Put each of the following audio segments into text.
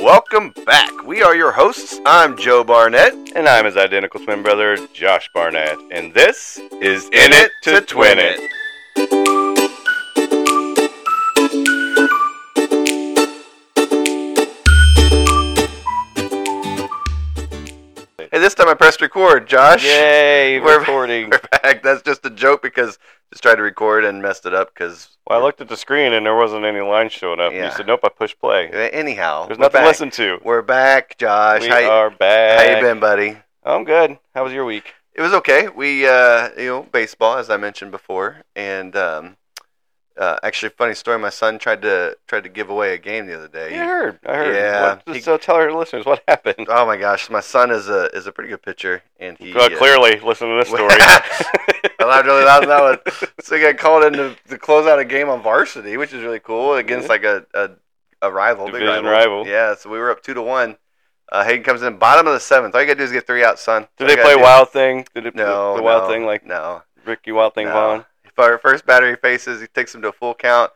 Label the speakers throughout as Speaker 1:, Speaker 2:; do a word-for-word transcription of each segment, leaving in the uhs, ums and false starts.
Speaker 1: welcome back. We are your hosts. I'm Joe Barnett.
Speaker 2: And I'm his identical twin brother, Josh Barnett. And this is
Speaker 1: In It to Twin It. Hey, this time I pressed record, Josh.
Speaker 2: Yay,
Speaker 1: We're-
Speaker 2: recording.
Speaker 1: We're back. That's just a joke because just tried to record and messed it up because...
Speaker 2: Well, I looked at the screen and there wasn't any lines showing up.
Speaker 1: Yeah.
Speaker 2: You said, nope, I pushed play.
Speaker 1: Anyhow.
Speaker 2: There's
Speaker 1: we're
Speaker 2: nothing
Speaker 1: back.
Speaker 2: to listen to.
Speaker 1: We're back, Josh.
Speaker 2: We
Speaker 1: how,
Speaker 2: are back.
Speaker 1: how you been, buddy?
Speaker 2: I'm good. How was your week?
Speaker 1: It was okay. We, uh, you know, baseball, as I mentioned before, and um, uh, actually, funny story. My son tried to tried to give away a game the other day.
Speaker 2: Yeah, I heard. I heard.
Speaker 1: Yeah.
Speaker 2: What, just
Speaker 1: He-
Speaker 2: so tell our listeners what happened.
Speaker 1: Oh my gosh, my son is a is a pretty good pitcher, and he
Speaker 2: Well,
Speaker 1: uh,
Speaker 2: clearly, listen to this story.
Speaker 1: I laughed really loud on that one. So he got called in to, to close out a game on varsity, which is really cool against
Speaker 2: Yeah.
Speaker 1: like a, a a rival, big
Speaker 2: Division
Speaker 1: rival.
Speaker 2: rival.
Speaker 1: Yeah, so we were up two to one. Uh, Hayden comes in bottom of the seventh. All you gotta do is get three outs, son.
Speaker 2: Did
Speaker 1: All you
Speaker 2: they
Speaker 1: gotta
Speaker 2: play
Speaker 1: do.
Speaker 2: Wild Thing? Did it,
Speaker 1: No,
Speaker 2: the, the Wild
Speaker 1: no,
Speaker 2: Thing like
Speaker 1: no.
Speaker 2: Ricky Wild Thing
Speaker 1: No.
Speaker 2: Vaughn?
Speaker 1: For first batter he faces, he takes him to a full count,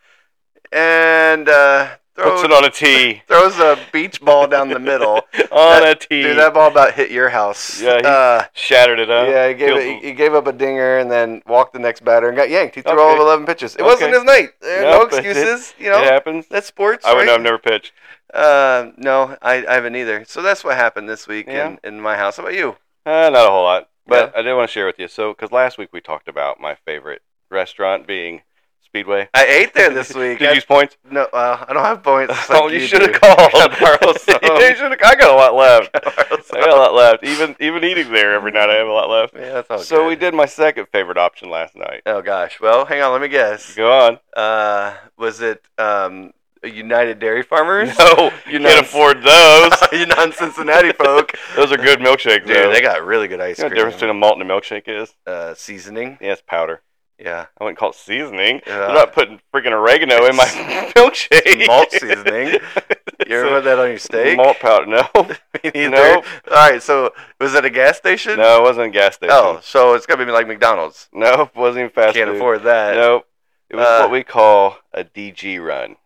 Speaker 1: and uh, throws
Speaker 2: Puts it on a tee.
Speaker 1: throws a beach ball down the middle.
Speaker 2: on
Speaker 1: That-
Speaker 2: a tee.
Speaker 1: Dude, that ball about hit your house.
Speaker 2: Yeah, he
Speaker 1: uh,
Speaker 2: shattered it up.
Speaker 1: yeah, he gave
Speaker 2: Killed
Speaker 1: it, he, he gave up a dinger and then walked the next batter and got yanked. He threw
Speaker 2: Okay.
Speaker 1: all of eleven pitches. It wasn't
Speaker 2: Okay.
Speaker 1: his night. There are
Speaker 2: No,
Speaker 1: no
Speaker 2: but it-
Speaker 1: excuses. you
Speaker 2: It
Speaker 1: know,
Speaker 2: happens.
Speaker 1: that's sports.
Speaker 2: I would
Speaker 1: right?
Speaker 2: know. I've never pitched.
Speaker 1: Uh, no, I, I haven't either. So that's what happened this week
Speaker 2: Yeah.
Speaker 1: in, in my house. How about you?
Speaker 2: Uh, not a whole lot, but
Speaker 1: Yeah.
Speaker 2: I did want to share with you. So, because last week we talked about my favorite restaurant being Speedway.
Speaker 1: I ate there this week.
Speaker 2: Did
Speaker 1: I,
Speaker 2: you use points?
Speaker 1: no, uh, I don't have points.
Speaker 2: oh,
Speaker 1: like
Speaker 2: you
Speaker 1: do.
Speaker 2: should have called.
Speaker 1: Gotta borrow some.
Speaker 2: you should have. I got a lot left.
Speaker 1: Borrow some.
Speaker 2: I got a lot left. Even even eating there every night, I have a lot left.
Speaker 1: Yeah, that's all
Speaker 2: so
Speaker 1: good.
Speaker 2: we did my second favorite option last night.
Speaker 1: Oh gosh. Well, hang on. Let me guess.
Speaker 2: Go on.
Speaker 1: Uh, was it um United Dairy Farmers?
Speaker 2: No,
Speaker 1: you
Speaker 2: you
Speaker 1: non-
Speaker 2: can't afford those.
Speaker 1: you non-Cincinnati folk.
Speaker 2: Those are good milkshakes,
Speaker 1: Dude,
Speaker 2: though.
Speaker 1: they got really good ice
Speaker 2: You know
Speaker 1: cream.
Speaker 2: the difference between a malt and a milkshake is?
Speaker 1: uh, seasoning.
Speaker 2: Yeah, it's powder.
Speaker 1: Yeah.
Speaker 2: I wouldn't call it seasoning.
Speaker 1: Yeah.
Speaker 2: I'm not putting freaking oregano in my milkshake.
Speaker 1: Malt seasoning. You ever put that on your steak?
Speaker 2: Malt powder. No.
Speaker 1: Me neither.
Speaker 2: Nope.
Speaker 1: All right. So was it a gas station?
Speaker 2: No, it wasn't a gas station.
Speaker 1: Oh, so it's gotta be like McDonald's.
Speaker 2: Nope, wasn't even fast
Speaker 1: Can't
Speaker 2: food.
Speaker 1: afford that.
Speaker 2: Nope. It was
Speaker 1: Uh,
Speaker 2: what we call a D G run.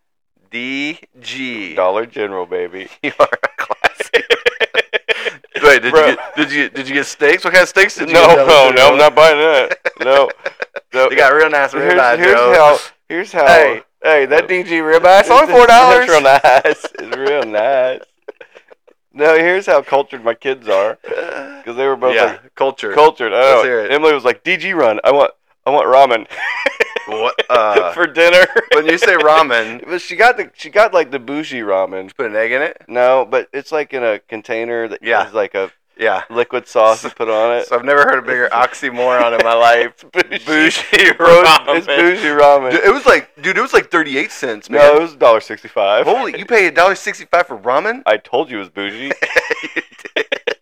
Speaker 1: D G.
Speaker 2: Dollar General, baby.
Speaker 1: You are a classic. Wait, did
Speaker 2: Bro.
Speaker 1: you get, did you did you get steaks? What kind of steaks did you
Speaker 2: No,
Speaker 1: get?
Speaker 2: no, no, I'm not buying that. No. no.
Speaker 1: They got real nice
Speaker 2: here's,
Speaker 1: ribeye,
Speaker 2: here's
Speaker 1: Joe.
Speaker 2: how. Here's how.
Speaker 1: Hey, hey, that D G ribeye, it's only four dollars.
Speaker 2: It's real nice. It's real nice. No, here's how cultured my kids are, because they were both
Speaker 1: Yeah,
Speaker 2: like
Speaker 1: culture.
Speaker 2: cultured. I
Speaker 1: Let's
Speaker 2: know.
Speaker 1: hear it.
Speaker 2: Emily was like, D G run. I want, I want ramen
Speaker 1: What? Uh,
Speaker 2: for dinner.
Speaker 1: when you say ramen,
Speaker 2: But she got the, she got like the bougie ramen.
Speaker 1: put an egg in it.
Speaker 2: No, but it's like in a container that
Speaker 1: Yeah.
Speaker 2: has like a
Speaker 1: Yeah.
Speaker 2: liquid sauce to put on it.
Speaker 1: So I've never heard a bigger oxymoron in my life.
Speaker 2: Bougie.
Speaker 1: Bougie
Speaker 2: Bro,
Speaker 1: ramen.
Speaker 2: it's bougie ramen.
Speaker 1: Dude, it was like, dude, it was like thirty-eight cents, man.
Speaker 2: No, it was one dollar sixty-five.
Speaker 1: Holy, you paid a dollar sixty-five for ramen?
Speaker 2: I told you it was bougie.
Speaker 1: You did.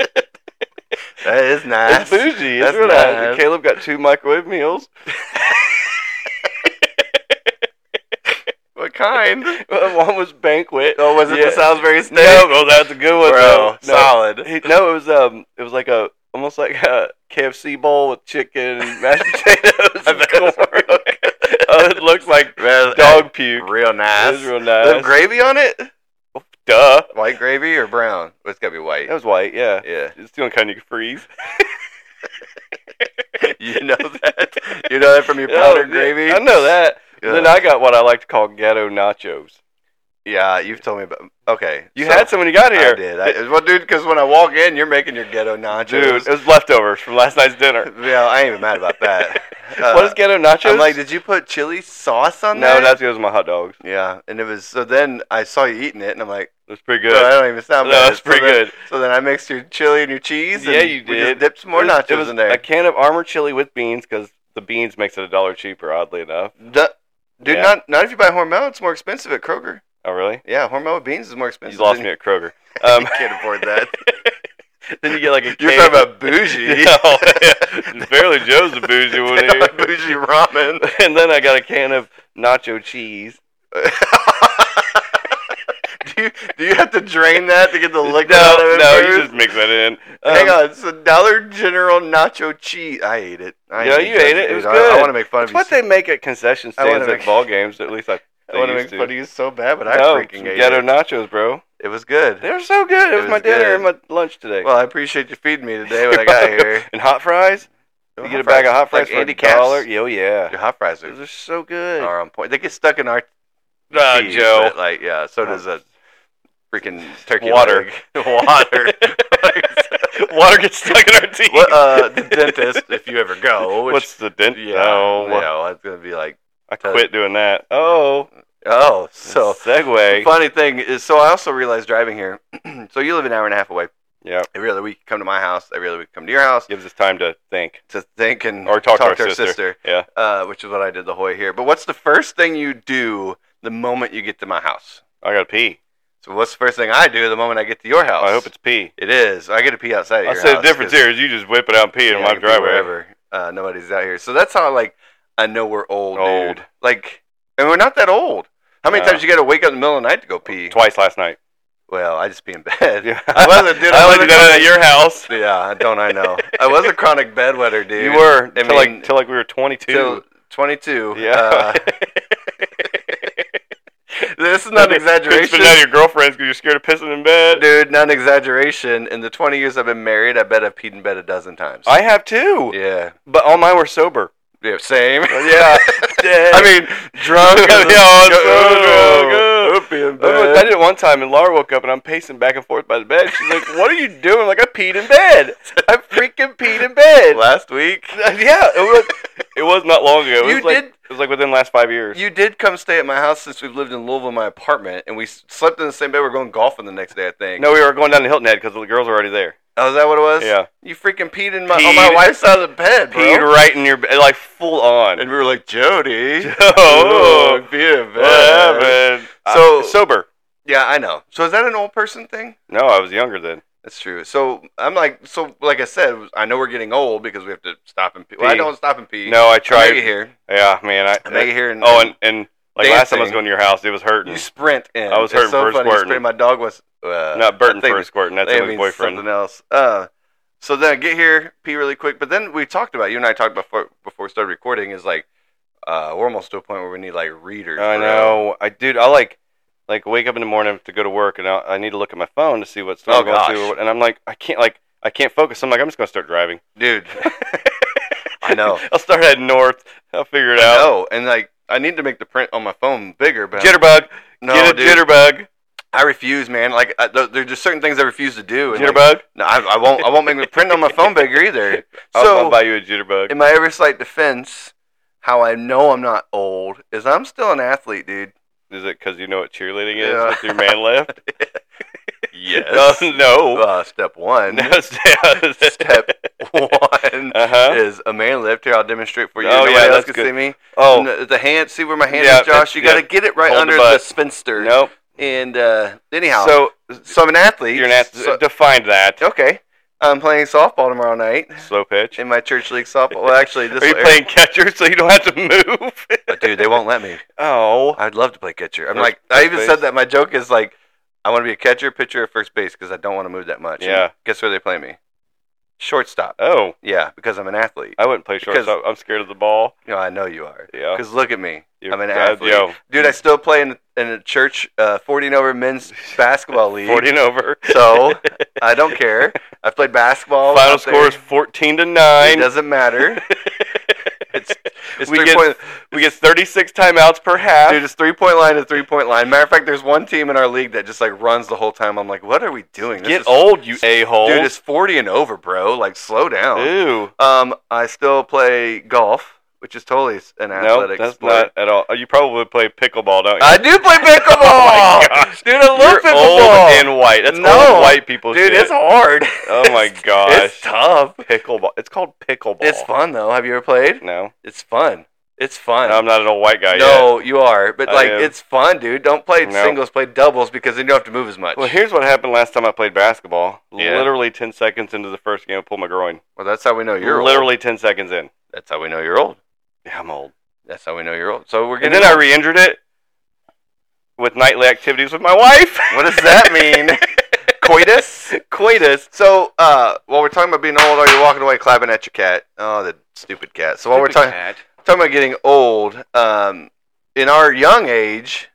Speaker 1: That is nice.
Speaker 2: It's bougie. It's
Speaker 1: That's
Speaker 2: real nice.
Speaker 1: nice.
Speaker 2: Caleb got two microwave meals.
Speaker 1: What kind?
Speaker 2: One was banquet.
Speaker 1: Oh, was it
Speaker 2: Yeah.
Speaker 1: the Salisbury steak?
Speaker 2: No, no, that's a good one,
Speaker 1: Bro,
Speaker 2: though. No.
Speaker 1: solid.
Speaker 2: He- No, it was um, it was like a almost like a K F C bowl with chicken and mashed potatoes
Speaker 1: I
Speaker 2: and
Speaker 1: bet
Speaker 2: corn.
Speaker 1: it's real good.
Speaker 2: Oh, it looked like
Speaker 1: Well,
Speaker 2: dog puke.
Speaker 1: Real nice.
Speaker 2: It was real
Speaker 1: They
Speaker 2: nice.
Speaker 1: have gravy on it?
Speaker 2: Duh.
Speaker 1: White gravy or brown? Well, it's got to be white.
Speaker 2: That was white. Yeah.
Speaker 1: Yeah.
Speaker 2: It's the only kind you can freeze.
Speaker 1: You know that? You know that from your
Speaker 2: Oh,
Speaker 1: powdered
Speaker 2: yeah,
Speaker 1: gravy?
Speaker 2: I know that.
Speaker 1: Yeah.
Speaker 2: Then I got what I like to call ghetto nachos.
Speaker 1: Yeah, you've told me about. Okay,
Speaker 2: You
Speaker 1: so-
Speaker 2: had some when you got here.
Speaker 1: I did. I, well, dude, because when I walk in, you're making your ghetto nachos.
Speaker 2: Dude, it was leftovers from last night's dinner.
Speaker 1: Yeah, I ain't even mad about that. Uh,
Speaker 2: what is ghetto nachos?
Speaker 1: I'm like, did you put chili sauce on
Speaker 2: no,
Speaker 1: there?
Speaker 2: that's those are my hot dogs.
Speaker 1: Yeah, and it was so. Then I saw you eating it, and I'm like,
Speaker 2: It was pretty
Speaker 1: "Bro, that
Speaker 2: good.
Speaker 1: don't even sound
Speaker 2: No,
Speaker 1: bad."
Speaker 2: it's pretty
Speaker 1: so then,
Speaker 2: good.
Speaker 1: So then I mixed your chili and your cheese.
Speaker 2: Yeah,
Speaker 1: and
Speaker 2: you
Speaker 1: we
Speaker 2: did.
Speaker 1: just dipped some more
Speaker 2: It was-
Speaker 1: nachos
Speaker 2: it was
Speaker 1: in there.
Speaker 2: a can of Armor chili with beans because the beans makes it a dollar cheaper, oddly enough.
Speaker 1: Du- Dude,
Speaker 2: Yeah.
Speaker 1: not not if you buy Hormel, it's more expensive at Kroger.
Speaker 2: Oh, really?
Speaker 1: Yeah, Hormel with beans is more expensive.
Speaker 2: You lost
Speaker 1: than-
Speaker 2: me at Kroger. Um,
Speaker 1: You can't afford that.
Speaker 2: then you get like a
Speaker 1: You're
Speaker 2: can.
Speaker 1: talking about bougie.
Speaker 2: No, barely Joe's the bougie one here.
Speaker 1: Bougie ramen.
Speaker 2: And then I got a can of nacho cheese.
Speaker 1: do you do you have to drain that to get the liquid
Speaker 2: No,
Speaker 1: out of it?
Speaker 2: no,
Speaker 1: first?
Speaker 2: you just mix that in.
Speaker 1: Hang
Speaker 2: Um,
Speaker 1: on, it's a Dollar General nacho cheese. I ate it. I
Speaker 2: Yeah,
Speaker 1: ain't
Speaker 2: you
Speaker 1: judging,
Speaker 2: ate it. It
Speaker 1: dude.
Speaker 2: was
Speaker 1: I,
Speaker 2: good.
Speaker 1: I want to make fun
Speaker 2: It's
Speaker 1: of
Speaker 2: what
Speaker 1: you.
Speaker 2: they make at concession
Speaker 1: I wanna
Speaker 2: stands at
Speaker 1: make-
Speaker 2: ball games. At least I.
Speaker 1: I want to
Speaker 2: used
Speaker 1: make
Speaker 2: to.
Speaker 1: fun of you so bad, but I
Speaker 2: No,
Speaker 1: freaking
Speaker 2: some
Speaker 1: ate
Speaker 2: ghetto
Speaker 1: it.
Speaker 2: nachos, bro.
Speaker 1: It was good.
Speaker 2: They were so good. It,
Speaker 1: It
Speaker 2: was,
Speaker 1: was
Speaker 2: my dinner
Speaker 1: good.
Speaker 2: and my lunch today.
Speaker 1: Well, I appreciate you feeding me today when I got here.
Speaker 2: And hot fries. You
Speaker 1: Hot
Speaker 2: get a bag of hot fries
Speaker 1: like
Speaker 2: for
Speaker 1: Andy
Speaker 2: a dollar.
Speaker 1: Capp's.
Speaker 2: Yeah, oh yeah.
Speaker 1: Your hot fries
Speaker 2: Those
Speaker 1: are,
Speaker 2: are so good.
Speaker 1: are on point. They get stuck in our
Speaker 2: Ah,
Speaker 1: teeth,
Speaker 2: Joe.
Speaker 1: but, like, yeah, so does a freaking turkey
Speaker 2: Water.
Speaker 1: leg. Water.
Speaker 2: Water gets stuck in our teeth.
Speaker 1: What, uh, the dentist, if you ever go. Which,
Speaker 2: What's the dent?
Speaker 1: yeah,
Speaker 2: No.
Speaker 1: yeah, it's going to be like,
Speaker 2: I quit doing that. Oh.
Speaker 1: oh, so. The
Speaker 2: Segue.
Speaker 1: funny thing is, so I also realized driving here, so you live an hour and a half away.
Speaker 2: Yeah.
Speaker 1: Every other week, you come to my house. Every other week, come to your house
Speaker 2: Gives us time to think.
Speaker 1: to think and
Speaker 2: Or talk, to our,
Speaker 1: to our
Speaker 2: sister.
Speaker 1: sister,
Speaker 2: Yeah.
Speaker 1: uh, which is what I did the whole way here. But what's the first thing you do the moment you get to my house?
Speaker 2: I gotta pee.
Speaker 1: So what's the first thing I do the moment I get to your house?
Speaker 2: I hope it's pee.
Speaker 1: It is. I get to pee outside of
Speaker 2: I'll
Speaker 1: your
Speaker 2: say
Speaker 1: house.
Speaker 2: the difference
Speaker 1: 'cause,
Speaker 2: here is you just whip it out and pee
Speaker 1: yeah,
Speaker 2: in
Speaker 1: I
Speaker 2: my
Speaker 1: can pee
Speaker 2: driveway.
Speaker 1: wherever. Uh, nobody's out here. So that's how, like, I know we're old,
Speaker 2: Old.
Speaker 1: dude. Like, and we're not that old. How many
Speaker 2: No.
Speaker 1: times you got to wake up in the middle of the night to go pee?
Speaker 2: Twice last night.
Speaker 1: Well, I just pee in bed.
Speaker 2: Yeah.
Speaker 1: I wasn't, dude.
Speaker 2: I
Speaker 1: I
Speaker 2: only
Speaker 1: wasn't
Speaker 2: did that
Speaker 1: chronic-
Speaker 2: at your house.
Speaker 1: Yeah, don't I know? I was a chronic bedwetter, dude.
Speaker 2: You were.
Speaker 1: I
Speaker 2: Till
Speaker 1: mean,
Speaker 2: like, till like we were twenty-two.
Speaker 1: till twenty-two.
Speaker 2: Yeah.
Speaker 1: Uh, this is not an
Speaker 2: Couldn't spit
Speaker 1: exaggeration.
Speaker 2: it out of your girlfriends because you're scared of pissing in bed.
Speaker 1: Dude, not an exaggeration. In the twenty years I've been married, I bet I've peed in bed a dozen times.
Speaker 2: I have too.
Speaker 1: yeah.
Speaker 2: But all mine were sober.
Speaker 1: Yeah, same.
Speaker 2: Yeah.
Speaker 1: I mean, drunk.
Speaker 2: Yeah, I was so drunk.
Speaker 1: Oh, pee in
Speaker 2: I
Speaker 1: bed.
Speaker 2: did it one time, and Laura woke up, and I'm pacing back and forth by the bed. She's like, "What are you doing?" I'm like, I peed in bed. I freaking peed in bed.
Speaker 1: Last week,
Speaker 2: Yeah, it was. It was not long ago. It
Speaker 1: You
Speaker 2: was like,
Speaker 1: did-
Speaker 2: It was like within the last five years.
Speaker 1: you did come stay at my house since we've lived in Louisville, my apartment, and we s- slept in the same bed. We're going golfing the next day, I think.
Speaker 2: No, we were going down to Hilton Head because the girls were already there.
Speaker 1: Oh, is that what it was?
Speaker 2: Yeah.
Speaker 1: You freaking peed in my
Speaker 2: Peed.
Speaker 1: on my wife's side of the bed, bro.
Speaker 2: Peed right in your bed, like full on.
Speaker 1: And we were like, Jody.
Speaker 2: Oh,
Speaker 1: Ooh, pee in bed.
Speaker 2: what happened?
Speaker 1: So-
Speaker 2: Uh, sober.
Speaker 1: Yeah, I know. So is that an old person thing?
Speaker 2: No, I was younger then.
Speaker 1: That's true. So I'm like, so like I said, I know we're getting old because we have to stop and pee. Well, I
Speaker 2: Pee.
Speaker 1: don't stop and pee.
Speaker 2: No, I
Speaker 1: I
Speaker 2: tried.
Speaker 1: make it here.
Speaker 2: Yeah, man. I,
Speaker 1: I make it here. And,
Speaker 2: Oh, and, and like last time I was
Speaker 1: dancing.
Speaker 2: going to your house, it was hurting.
Speaker 1: you sprint in.
Speaker 2: I was
Speaker 1: It's
Speaker 2: hurting
Speaker 1: so
Speaker 2: first
Speaker 1: funny. You
Speaker 2: squirting.
Speaker 1: sprint. My dog was uh,
Speaker 2: Not Burton
Speaker 1: I think
Speaker 2: first squirting. That's
Speaker 1: that
Speaker 2: his
Speaker 1: means
Speaker 2: boyfriend.
Speaker 1: Something else. Uh, so then I get here, pee really quick. But then we talked about you and I talked before before we started recording. Is like uh, we're almost to a point where we need like readers.
Speaker 2: I
Speaker 1: bro.
Speaker 2: know. I dude, I like like wake up in the morning to go to work, and I, I need to look at my phone to see what store
Speaker 1: Oh,
Speaker 2: I'm going
Speaker 1: gosh.
Speaker 2: to, or what- and I'm like, I can't like I can't focus. I'm like, I'm just gonna start driving.
Speaker 1: dude. I know.
Speaker 2: I'll start heading north. I'll figure it
Speaker 1: I
Speaker 2: out.
Speaker 1: know. And like I need to make the print on my phone bigger, but I'm-
Speaker 2: Jitterbug.
Speaker 1: no,
Speaker 2: Get a
Speaker 1: dude.
Speaker 2: jitterbug.
Speaker 1: I refuse, man. Like I, th- there's just certain things I refuse to do. And, like,
Speaker 2: Jitterbug.
Speaker 1: no, I, I won't. I won't make the print on my phone bigger either.
Speaker 2: I'll,
Speaker 1: So,
Speaker 2: I'll buy you a jitterbug.
Speaker 1: in my every slight defense, how I know I'm not old is I'm still an athlete, dude.
Speaker 2: Is it because you know what cheerleading is
Speaker 1: Yeah.
Speaker 2: with your man left?
Speaker 1: Yes.
Speaker 2: Uh, no.
Speaker 1: Uh, step one.
Speaker 2: No,
Speaker 1: Step one
Speaker 2: Uh-huh.
Speaker 1: is a man lift. Here, I'll demonstrate for you.
Speaker 2: Oh,
Speaker 1: Nobody
Speaker 2: yeah,
Speaker 1: else
Speaker 2: that's
Speaker 1: can
Speaker 2: good.
Speaker 1: see me.
Speaker 2: Oh,
Speaker 1: And the, the hand. See where my hand
Speaker 2: Yeah,
Speaker 1: is, Josh? You
Speaker 2: it's-
Speaker 1: got to
Speaker 2: yeah.
Speaker 1: get it right
Speaker 2: Hold the
Speaker 1: under the,
Speaker 2: butt.
Speaker 1: spinster.
Speaker 2: nope.
Speaker 1: And uh, anyhow,
Speaker 2: So,
Speaker 1: so I'm an athlete.
Speaker 2: you're an ath-
Speaker 1: So-
Speaker 2: define that.
Speaker 1: okay. I'm playing softball tomorrow night
Speaker 2: Slow pitch.
Speaker 1: in my church league softball. Well, actually, this
Speaker 2: Are you
Speaker 1: will air-
Speaker 2: playing catcher so you don't have to move?
Speaker 1: But dude, they won't let me.
Speaker 2: Oh.
Speaker 1: I'd love to play catcher. I'm
Speaker 2: First-
Speaker 1: like, I
Speaker 2: first
Speaker 1: even
Speaker 2: base.
Speaker 1: said that. My joke is like, I want to be a catcher, pitcher, or first base because I don't want to move that much. And
Speaker 2: Yeah.
Speaker 1: guess where they play me? Shortstop.
Speaker 2: Oh.
Speaker 1: Yeah, because I'm an athlete.
Speaker 2: I wouldn't play
Speaker 1: Because-
Speaker 2: shortstop. I'm scared of the ball.
Speaker 1: You know, I know you are.
Speaker 2: Yeah.
Speaker 1: Because look at me.
Speaker 2: You're
Speaker 1: I'm an
Speaker 2: bad,
Speaker 1: athlete.
Speaker 2: yo.
Speaker 1: Dude, I still play in, in a church uh, forty and over men's basketball league.
Speaker 2: forty and over.
Speaker 1: So I don't care. I've played basketball.
Speaker 2: Final
Speaker 1: out there.
Speaker 2: score is fourteen to
Speaker 1: It
Speaker 2: nine.
Speaker 1: doesn't matter. It's, it's
Speaker 2: we
Speaker 1: three
Speaker 2: get
Speaker 1: point.
Speaker 2: we get thirty-six timeouts per half.
Speaker 1: Dude, it's three point line to three point line. Matter of fact, there's one team in our league that just like runs the whole time. I'm like, what are we doing? This
Speaker 2: Get
Speaker 1: is-
Speaker 2: old, you a-hole.
Speaker 1: Dude, it's forty and over, bro. Like, slow down.
Speaker 2: Ew.
Speaker 1: Um, I still play golf, which is totally an
Speaker 2: No,
Speaker 1: athletic
Speaker 2: that's
Speaker 1: sport.
Speaker 2: not at all. You probably play pickleball, don't you?
Speaker 1: I do play pickleball.
Speaker 2: Oh my gosh.
Speaker 1: Dude, I love
Speaker 2: You're
Speaker 1: pickleball.
Speaker 2: old and white. That's
Speaker 1: No.
Speaker 2: old white people
Speaker 1: Dude,
Speaker 2: shit.
Speaker 1: it's hard.
Speaker 2: Oh my
Speaker 1: It's-
Speaker 2: gosh.
Speaker 1: It's tough.
Speaker 2: Pickleball. It's called pickleball.
Speaker 1: It's fun though. Have you ever played?
Speaker 2: No.
Speaker 1: It's fun. It's fun.
Speaker 2: I'm not an old white guy yet.
Speaker 1: no, you are, but
Speaker 2: I
Speaker 1: like
Speaker 2: am.
Speaker 1: it's fun, dude. Don't play
Speaker 2: No.
Speaker 1: singles, play doubles because then you don't have to move as much.
Speaker 2: Well, here's what happened last time I played basketball.
Speaker 1: Yeah.
Speaker 2: Literally ten seconds into the first game, I pulled my groin.
Speaker 1: Well, that's how we know you're old.
Speaker 2: Literally ten seconds in.
Speaker 1: That's how we know you're old.
Speaker 2: Yeah, I'm old.
Speaker 1: That's how we know you're old. So we're
Speaker 2: And
Speaker 1: getting.
Speaker 2: then I
Speaker 1: old.
Speaker 2: re-injured it with nightly activities with my wife.
Speaker 1: What does that mean? Coitus?
Speaker 2: Coitus.
Speaker 1: So, uh, while we're talking about being old, are you walking away clapping at your cat? Oh, the stupid cat. So while we're talking talking about getting old, um, in our young age,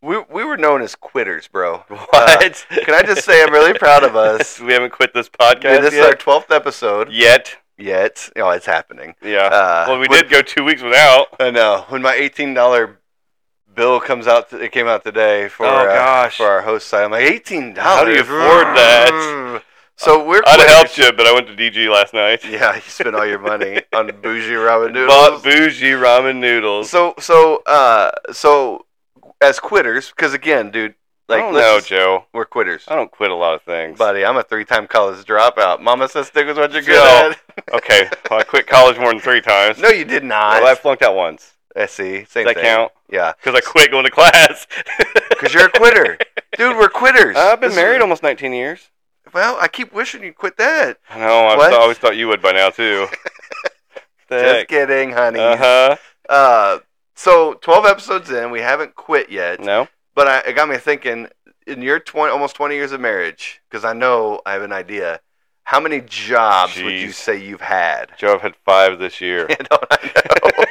Speaker 1: we we were known as quitters, bro.
Speaker 2: What?
Speaker 1: Uh, can I just say I'm really proud of us.
Speaker 2: We haven't quit this podcast
Speaker 1: Dude, this
Speaker 2: yet.
Speaker 1: is our twelfth episode.
Speaker 2: Yet.
Speaker 1: Yet. Oh, it's happening.
Speaker 2: Yeah.
Speaker 1: Uh,
Speaker 2: well, we
Speaker 1: when,
Speaker 2: did go two weeks without.
Speaker 1: I know. When my eighteen dollar bill comes out, it came out today for
Speaker 2: oh, gosh.
Speaker 1: Uh, for our host site. I'm like, eighteen dollars?
Speaker 2: How do you afford that?
Speaker 1: So we're
Speaker 2: I'd have
Speaker 1: quitters.
Speaker 2: helped you, but I went to D G last night.
Speaker 1: Yeah, you spent all your money on bougie ramen noodles.
Speaker 2: Bought bougie ramen noodles.
Speaker 1: So, so, uh, so, as quitters, because again, dude, like,
Speaker 2: I don't
Speaker 1: let's
Speaker 2: know,
Speaker 1: just-
Speaker 2: Joe.
Speaker 1: we're quitters.
Speaker 2: I don't quit a lot of things.
Speaker 1: Buddy, I'm a three-time college dropout. Mama says stick with what you're good
Speaker 2: Joe.
Speaker 1: at.
Speaker 2: Okay, well, I quit college more than three times.
Speaker 1: No, you did not.
Speaker 2: Well, I flunked out once.
Speaker 1: I see. Same
Speaker 2: Does that
Speaker 1: thing.
Speaker 2: count?
Speaker 1: Yeah.
Speaker 2: Because I quit going to class.
Speaker 1: Because you're a quitter. Dude, we're quitters.
Speaker 2: I've been
Speaker 1: This
Speaker 2: married
Speaker 1: is-
Speaker 2: almost nineteen years.
Speaker 1: Well, I keep wishing you'd quit that.
Speaker 2: I know, I
Speaker 1: What?
Speaker 2: th- always thought you would by now, too.
Speaker 1: Just kidding, honey.
Speaker 2: Uh-huh.
Speaker 1: Uh, so, twelve episodes in, we haven't quit yet.
Speaker 2: No?
Speaker 1: But I, it got me thinking, in your twenty, almost twenty years of marriage, because I know I have an idea, how many jobs would you
Speaker 2: Jeez.
Speaker 1: say you've had?
Speaker 2: Joe, I've had five this year.
Speaker 1: Don't I know?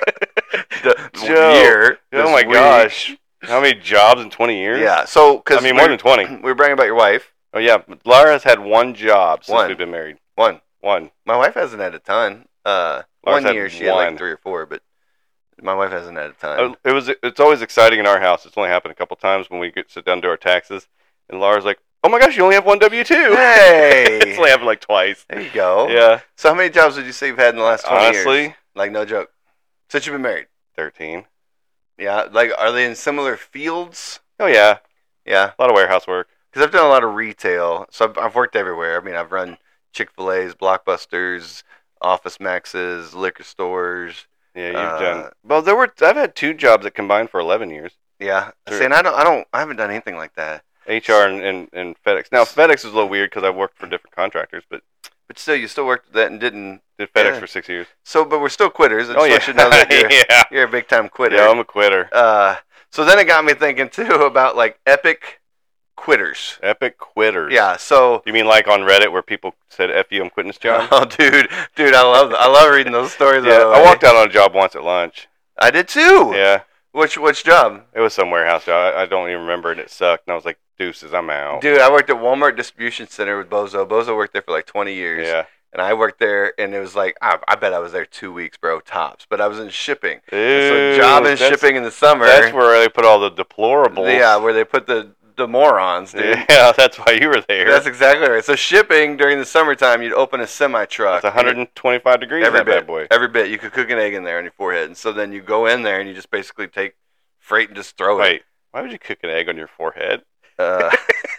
Speaker 1: the
Speaker 2: Joe.
Speaker 1: year.
Speaker 2: Oh,
Speaker 1: this
Speaker 2: my
Speaker 1: week.
Speaker 2: gosh. How many jobs in twenty years?
Speaker 1: Yeah, so, because
Speaker 2: I mean, more than twenty.
Speaker 1: we were bragging about your wife.
Speaker 2: Oh, yeah. Lara's had one job since
Speaker 1: One.
Speaker 2: we've been married.
Speaker 1: One.
Speaker 2: One.
Speaker 1: My wife hasn't had a ton. Uh,
Speaker 2: Lars
Speaker 1: one
Speaker 2: had
Speaker 1: year she had
Speaker 2: one.
Speaker 1: like three or four, but my wife hasn't had a ton.
Speaker 2: Uh, It was. It's always exciting in our house. It's only happened a couple times when we get sit down to our taxes, and Lara's like, "Oh my gosh, you only have one W two."
Speaker 1: Hey!
Speaker 2: It's only happened like twice.
Speaker 1: There you go.
Speaker 2: Yeah.
Speaker 1: So how many jobs would you say you've had in the last twenty
Speaker 2: Honestly,
Speaker 1: years? Like, no joke. Since you've been married.
Speaker 2: thirteen.
Speaker 1: Yeah. Like, are they in similar fields?
Speaker 2: Oh yeah,
Speaker 1: Yeah.
Speaker 2: a lot of warehouse work.
Speaker 1: Because I've done a lot of retail. So I've, I've worked everywhere. I mean, I've run Chick-fil-A's, Blockbusters, Office Maxes, liquor stores.
Speaker 2: Yeah, you've
Speaker 1: Uh,
Speaker 2: done. Well, there were. I've had two jobs that combined for eleven years.
Speaker 1: Yeah.
Speaker 2: Sure.
Speaker 1: See, and I don't, I don't, I haven't done anything like that.
Speaker 2: H R and, and, and FedEx. Now FedEx is a little weird because I worked for different contractors, but
Speaker 1: But still, you still worked that and didn't.
Speaker 2: did FedEx
Speaker 1: Yeah.
Speaker 2: for six years.
Speaker 1: So, but we're still quitters. I just
Speaker 2: Oh yeah,
Speaker 1: want you to know that you're,
Speaker 2: yeah.
Speaker 1: you're a big time quitter.
Speaker 2: Yeah, I'm a quitter.
Speaker 1: Uh, so then it got me thinking too about like epic quitters.
Speaker 2: Epic quitters.
Speaker 1: Yeah. So,
Speaker 2: You mean like on Reddit where people said "F you, I'm quitting this job"?
Speaker 1: oh, dude, dude, I love, I love reading those stories.
Speaker 2: Yeah,
Speaker 1: by the
Speaker 2: I
Speaker 1: way.
Speaker 2: walked out on a job once at lunch.
Speaker 1: I did too.
Speaker 2: Yeah,
Speaker 1: Which, which job?
Speaker 2: it was some warehouse job. I, I don't even remember, and it sucked. And I was like, "Deuces, I'm out."
Speaker 1: Dude, I worked at Walmart Distribution Center with Bozo. Bozo worked there for like twenty years.
Speaker 2: Yeah.
Speaker 1: And I worked there, and it was like, I, I bet I was there two weeks, bro, tops. But I was in shipping.
Speaker 2: Ew,
Speaker 1: so job in
Speaker 2: that's-
Speaker 1: shipping in the summer.
Speaker 2: That's where they put all the deplorables.
Speaker 1: Yeah, where they put the, the morons, dude.
Speaker 2: Yeah, that's why you were there.
Speaker 1: That's exactly right. So shipping during the summertime, you'd open a semi truck.
Speaker 2: It's one hundred twenty-five degrees.
Speaker 1: Every
Speaker 2: that
Speaker 1: bit,
Speaker 2: bad boy.
Speaker 1: every bit. You could cook an egg in there on your forehead, and so then you go in there and you just basically take freight and just throw
Speaker 2: Wait, why would you cook an egg on your forehead?
Speaker 1: it. Uh,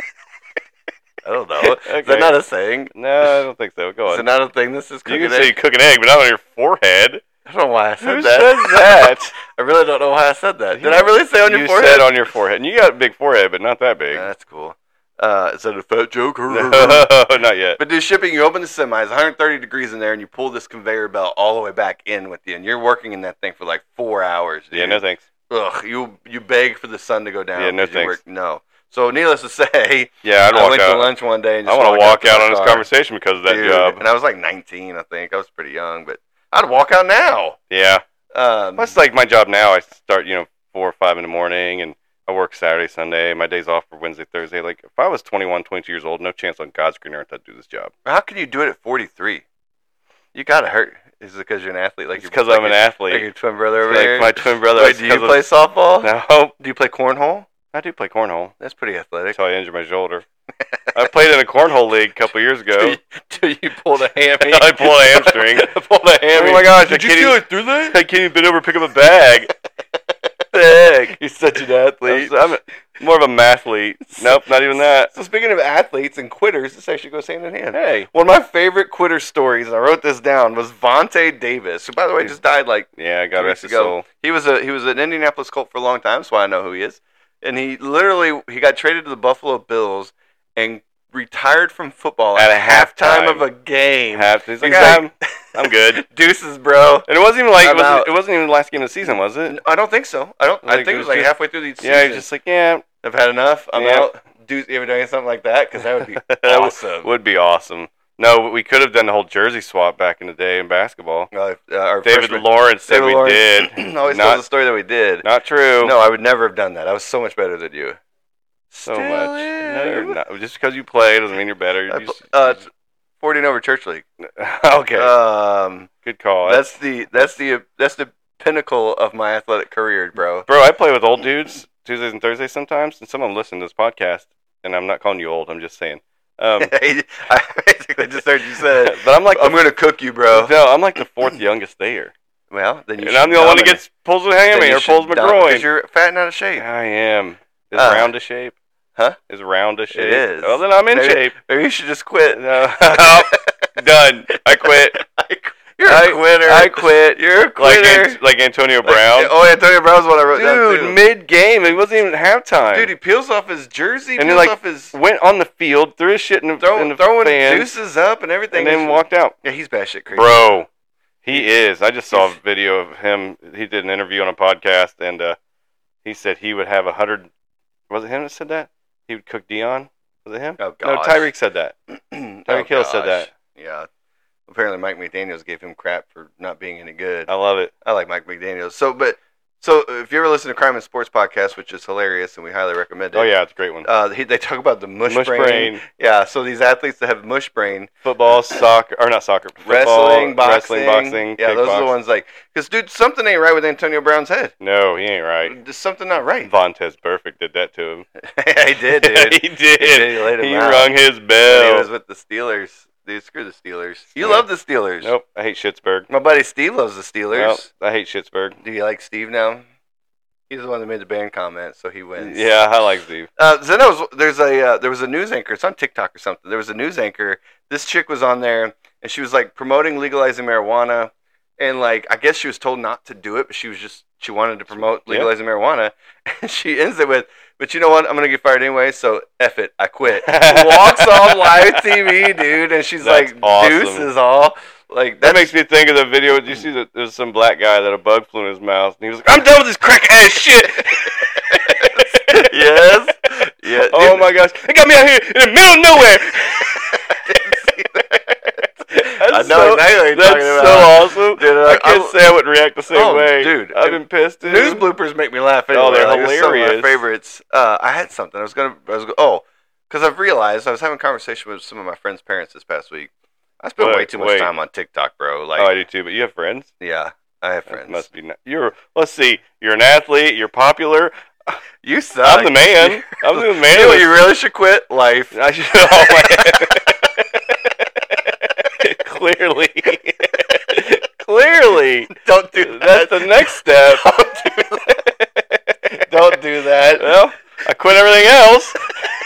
Speaker 1: I don't know. Is
Speaker 2: Okay.
Speaker 1: that not a saying?
Speaker 2: No, I don't think so. Go
Speaker 1: Is
Speaker 2: on.
Speaker 1: it not a thing? This is
Speaker 2: You
Speaker 1: cooking
Speaker 2: can say you
Speaker 1: egg.
Speaker 2: cook an egg, but not on your forehead.
Speaker 1: I don't know why I said
Speaker 2: Who
Speaker 1: that.
Speaker 2: says that?
Speaker 1: I really don't know why I said that. Did
Speaker 2: You-
Speaker 1: I really say on your
Speaker 2: you
Speaker 1: forehead?
Speaker 2: said on your forehead, and you got a big forehead, but not that big.
Speaker 1: Yeah, that's cool. Uh, is that a fat joke?
Speaker 2: No, not yet.
Speaker 1: But dude, shipping, you open the semi, it's one hundred thirty degrees in there, and you pull this conveyor belt all the way back in with you, and you're working in that thing for like four hours, dude.
Speaker 2: Yeah, no thanks.
Speaker 1: Ugh, you you beg for the sun to go down.
Speaker 2: Yeah, no
Speaker 1: 'cause you
Speaker 2: thanks.
Speaker 1: work- no. So needless to say,
Speaker 2: Yeah, I'd
Speaker 1: I
Speaker 2: walk
Speaker 1: went
Speaker 2: out.
Speaker 1: to lunch one day and
Speaker 2: I
Speaker 1: just
Speaker 2: want to walk
Speaker 1: to
Speaker 2: out
Speaker 1: my
Speaker 2: on this
Speaker 1: car.
Speaker 2: conversation because of that
Speaker 1: Dude,
Speaker 2: job.
Speaker 1: and I was like nineteen, I think. I was pretty young, but I'd walk out now.
Speaker 2: Yeah,
Speaker 1: Um,
Speaker 2: that's like my job now. I start, you know, four or five in the morning, and I work Saturday, Sunday. My days off for Wednesday, Thursday. Like if I was twenty-one, twenty-two years old, no chance on God's green earth I'd do this job.
Speaker 1: how can you do it at forty-three? You gotta hurt. Is it because you're an athlete? Like
Speaker 2: It's
Speaker 1: your-
Speaker 2: because
Speaker 1: like
Speaker 2: I'm an
Speaker 1: your-
Speaker 2: athlete.
Speaker 1: Like your twin brother over
Speaker 2: Like
Speaker 1: there.
Speaker 2: my twin brother.
Speaker 1: Wait,
Speaker 2: it's
Speaker 1: do you
Speaker 2: 'cause
Speaker 1: play
Speaker 2: of-
Speaker 1: softball?
Speaker 2: No,
Speaker 1: Do you play cornhole?
Speaker 2: I do play cornhole.
Speaker 1: That's pretty athletic.
Speaker 2: Until I injured my shoulder. I played in a cornhole league a couple years
Speaker 1: Till
Speaker 2: ago.
Speaker 1: you, till you pulled a hammy.
Speaker 2: I pulled a hamstring.
Speaker 1: pulled a hammy.
Speaker 2: Oh my gosh!
Speaker 1: Did
Speaker 2: I
Speaker 1: you
Speaker 2: can't
Speaker 1: feel
Speaker 2: even,
Speaker 1: it through that?
Speaker 2: I can't even bend over and pick up a bag.
Speaker 1: Heck, you're such an athlete.
Speaker 2: I'm, I'm more of a mathlete. Nope, not even that.
Speaker 1: So speaking of athletes and quitters, this actually goes hand in hand.
Speaker 2: Hey.
Speaker 1: One of my favorite quitter stories, and I wrote this down, was Vontae Davis, who by the way just died like
Speaker 2: Yeah, God
Speaker 1: two
Speaker 2: rest
Speaker 1: weeks
Speaker 2: his
Speaker 1: ago.
Speaker 2: soul.
Speaker 1: He was a he was an Indianapolis Colt for a long time, so I know who he is. And he literally he got traded to the Buffalo Bills and retired from football
Speaker 2: At
Speaker 1: at,
Speaker 2: a
Speaker 1: halftime
Speaker 2: halftime.
Speaker 1: of a game.
Speaker 2: Half, he's like,
Speaker 1: He's
Speaker 2: "Ah,
Speaker 1: like-
Speaker 2: I'm, I'm good.
Speaker 1: Deuces, bro.
Speaker 2: And it wasn't even like it
Speaker 1: I'm
Speaker 2: wasn't,
Speaker 1: out.
Speaker 2: it wasn't even the last game of the season, was it?
Speaker 1: I don't think so. I don't. I
Speaker 2: Like,
Speaker 1: think
Speaker 2: it
Speaker 1: it was
Speaker 2: was
Speaker 1: like
Speaker 2: just-
Speaker 1: halfway through the season.
Speaker 2: Yeah, he's just like, yeah,
Speaker 1: I've had enough. I'm
Speaker 2: Yeah.
Speaker 1: out. Deuce, you ever done something like that? Because that would be
Speaker 2: that would-
Speaker 1: awesome.
Speaker 2: would be awesome. No, we could have done the whole jersey swap back in the day in basketball.
Speaker 1: Uh, uh, our
Speaker 2: David
Speaker 1: freshman,
Speaker 2: Lawrence said
Speaker 1: David
Speaker 2: we
Speaker 1: Lawrence
Speaker 2: did.
Speaker 1: always
Speaker 2: Not-
Speaker 1: tells the story that we did.
Speaker 2: Not true.
Speaker 1: No, I would never have done that. I was so much better than you.
Speaker 2: so
Speaker 1: Still
Speaker 2: much. No, you're
Speaker 1: am.
Speaker 2: not. Just because you play doesn't mean you're better.
Speaker 1: I
Speaker 2: You
Speaker 1: pl-
Speaker 2: just-
Speaker 1: uh, forty and over church league.
Speaker 2: okay,
Speaker 1: Um,
Speaker 2: good call.
Speaker 1: that's the that's the that's the pinnacle of my athletic career, bro.
Speaker 2: Bro, I play with old dudes Tuesdays and Thursdays sometimes, and some of them listen to this podcast. And I'm not calling you old. I'm just saying. Um,
Speaker 1: I basically just heard you said,
Speaker 2: but I'm like,
Speaker 1: I'm
Speaker 2: the,
Speaker 1: gonna cook you, bro.
Speaker 2: no, I'm like the fourth youngest there,
Speaker 1: Well, then you
Speaker 2: and
Speaker 1: should
Speaker 2: I'm the only one that
Speaker 1: dominate.
Speaker 2: gets pulls a
Speaker 1: Then
Speaker 2: hammy
Speaker 1: you
Speaker 2: or
Speaker 1: should
Speaker 2: pulls my
Speaker 1: dom-
Speaker 2: groin.
Speaker 1: 'cause you're fat and out of shape.
Speaker 2: I am. Is
Speaker 1: Uh,
Speaker 2: round a shape?
Speaker 1: Huh?
Speaker 2: Is round a shape?
Speaker 1: is.
Speaker 2: Well, then I'm in
Speaker 1: Maybe-
Speaker 2: shape.
Speaker 1: Maybe you should just quit.
Speaker 2: No. Done. I quit.
Speaker 1: You're a
Speaker 2: I-
Speaker 1: quitter.
Speaker 2: I quit.
Speaker 1: You're a
Speaker 2: Like,
Speaker 1: quitter.
Speaker 2: An- like Antonio
Speaker 1: Like-
Speaker 2: Brown.
Speaker 1: oh, Antonio Brown's what I wrote down too.
Speaker 2: Dude, mid game, it wasn't even halftime.
Speaker 1: Dude, he peels off his jersey,
Speaker 2: And
Speaker 1: peels
Speaker 2: then, like,
Speaker 1: off his
Speaker 2: went on the field, threw his shit in the,
Speaker 1: throw,
Speaker 2: in the
Speaker 1: throwing
Speaker 2: fans,
Speaker 1: deuces up and everything,
Speaker 2: and then walked out.
Speaker 1: Yeah, he's batshit crazy.
Speaker 2: Bro, he is. I just saw a video of him. He did an interview on a podcast, and uh, he said he would have a hundred. Was it him that said that? He would cook Dion. Was it him?
Speaker 1: Oh
Speaker 2: No,
Speaker 1: gosh.
Speaker 2: Tyreek said that.
Speaker 1: Tyreek
Speaker 2: Tyreek Hill said that.
Speaker 1: Yeah. Apparently, Mike McDaniels gave him crap for not being any good.
Speaker 2: I love it.
Speaker 1: I like Mike McDaniels. So, but so if you ever listen to Crime and Sports podcast, which is hilarious and we highly recommend it.
Speaker 2: Oh yeah, it's a great one.
Speaker 1: Uh, he, they talk about the mush,
Speaker 2: Mush
Speaker 1: brain.
Speaker 2: brain.
Speaker 1: Yeah. So these athletes that have mush brain,
Speaker 2: Football, soccer, or not soccer. Football,
Speaker 1: wrestling, boxing,
Speaker 2: wrestling, boxing.
Speaker 1: Yeah, those are the
Speaker 2: kickbox.
Speaker 1: ones like because dude, something ain't right with Antonio Brown's head.
Speaker 2: No, he ain't right.
Speaker 1: There's something not right.
Speaker 2: Vontez Perfect did that to him.
Speaker 1: he did, dude.
Speaker 2: he did.
Speaker 1: He did. He laid him
Speaker 2: He
Speaker 1: out.
Speaker 2: rung his
Speaker 1: When
Speaker 2: bell.
Speaker 1: he was with the Steelers. Dude, screw the Steelers. You
Speaker 2: Yeah.
Speaker 1: love the Steelers.
Speaker 2: Nope, I hate Schittsburg.
Speaker 1: My buddy Steve loves the Steelers.
Speaker 2: Nope, I hate Schittsburg.
Speaker 1: Do you like Steve now? He's the one that made the band comment, so he wins.
Speaker 2: Yeah, I like Steve.
Speaker 1: Uh, then there was there's a uh, there was a news anchor. It's on TikTok or something. There was a news anchor. This chick was on there, and she was like promoting legalizing marijuana, and like I guess she was told not to do it, but she was just she wanted to promote
Speaker 2: Yeah.
Speaker 1: legalizing marijuana, and she ends it with, "But you know what? I'm gonna get fired anyway, so F it, I quit." Walks off live T V, dude, and she's
Speaker 2: That's
Speaker 1: like,
Speaker 2: awesome.
Speaker 1: "Deuces all." Like
Speaker 2: That
Speaker 1: that
Speaker 2: makes me think of the video. Did you see that there's some black guy that a bug flew in his mouth, and he was like, "I'm done with this crack ass shit."
Speaker 1: yes, yeah.
Speaker 2: Oh
Speaker 1: dude,
Speaker 2: my gosh, it got me out here in the middle of nowhere.
Speaker 1: I
Speaker 2: That's
Speaker 1: know
Speaker 2: so,
Speaker 1: exactly what you're
Speaker 2: That's
Speaker 1: talking
Speaker 2: so
Speaker 1: about.
Speaker 2: awesome.
Speaker 1: Dude,
Speaker 2: I
Speaker 1: I-
Speaker 2: can't
Speaker 1: I-
Speaker 2: say I wouldn't react the same
Speaker 1: Oh,
Speaker 2: way,
Speaker 1: dude.
Speaker 2: I've been pissed. Dude.
Speaker 1: News bloopers make me laugh. Anyway.
Speaker 2: Oh, they're
Speaker 1: Like, it's Some of
Speaker 2: hilarious.
Speaker 1: my favorites. Uh, I had something. I was gonna. I was. Go- oh, because I've realized I was having a conversation with some of my friends' parents this past week. I spend
Speaker 2: Wait,
Speaker 1: way too much
Speaker 2: wait.
Speaker 1: time on TikTok, bro. Like,
Speaker 2: Oh, I do too. But you have friends.
Speaker 1: yeah, I have
Speaker 2: That
Speaker 1: friends.
Speaker 2: must be. Not, you're. Let's see. You're an athlete. You're popular.
Speaker 1: You suck.
Speaker 2: I'm the man. I'm the man.
Speaker 1: You know what you really should quit? Life.
Speaker 2: I should. Oh my. Clearly. Clearly.
Speaker 1: Don't do
Speaker 2: That's
Speaker 1: that.
Speaker 2: the next step.
Speaker 1: Don't do that. Don't do that.
Speaker 2: Well, I quit everything else.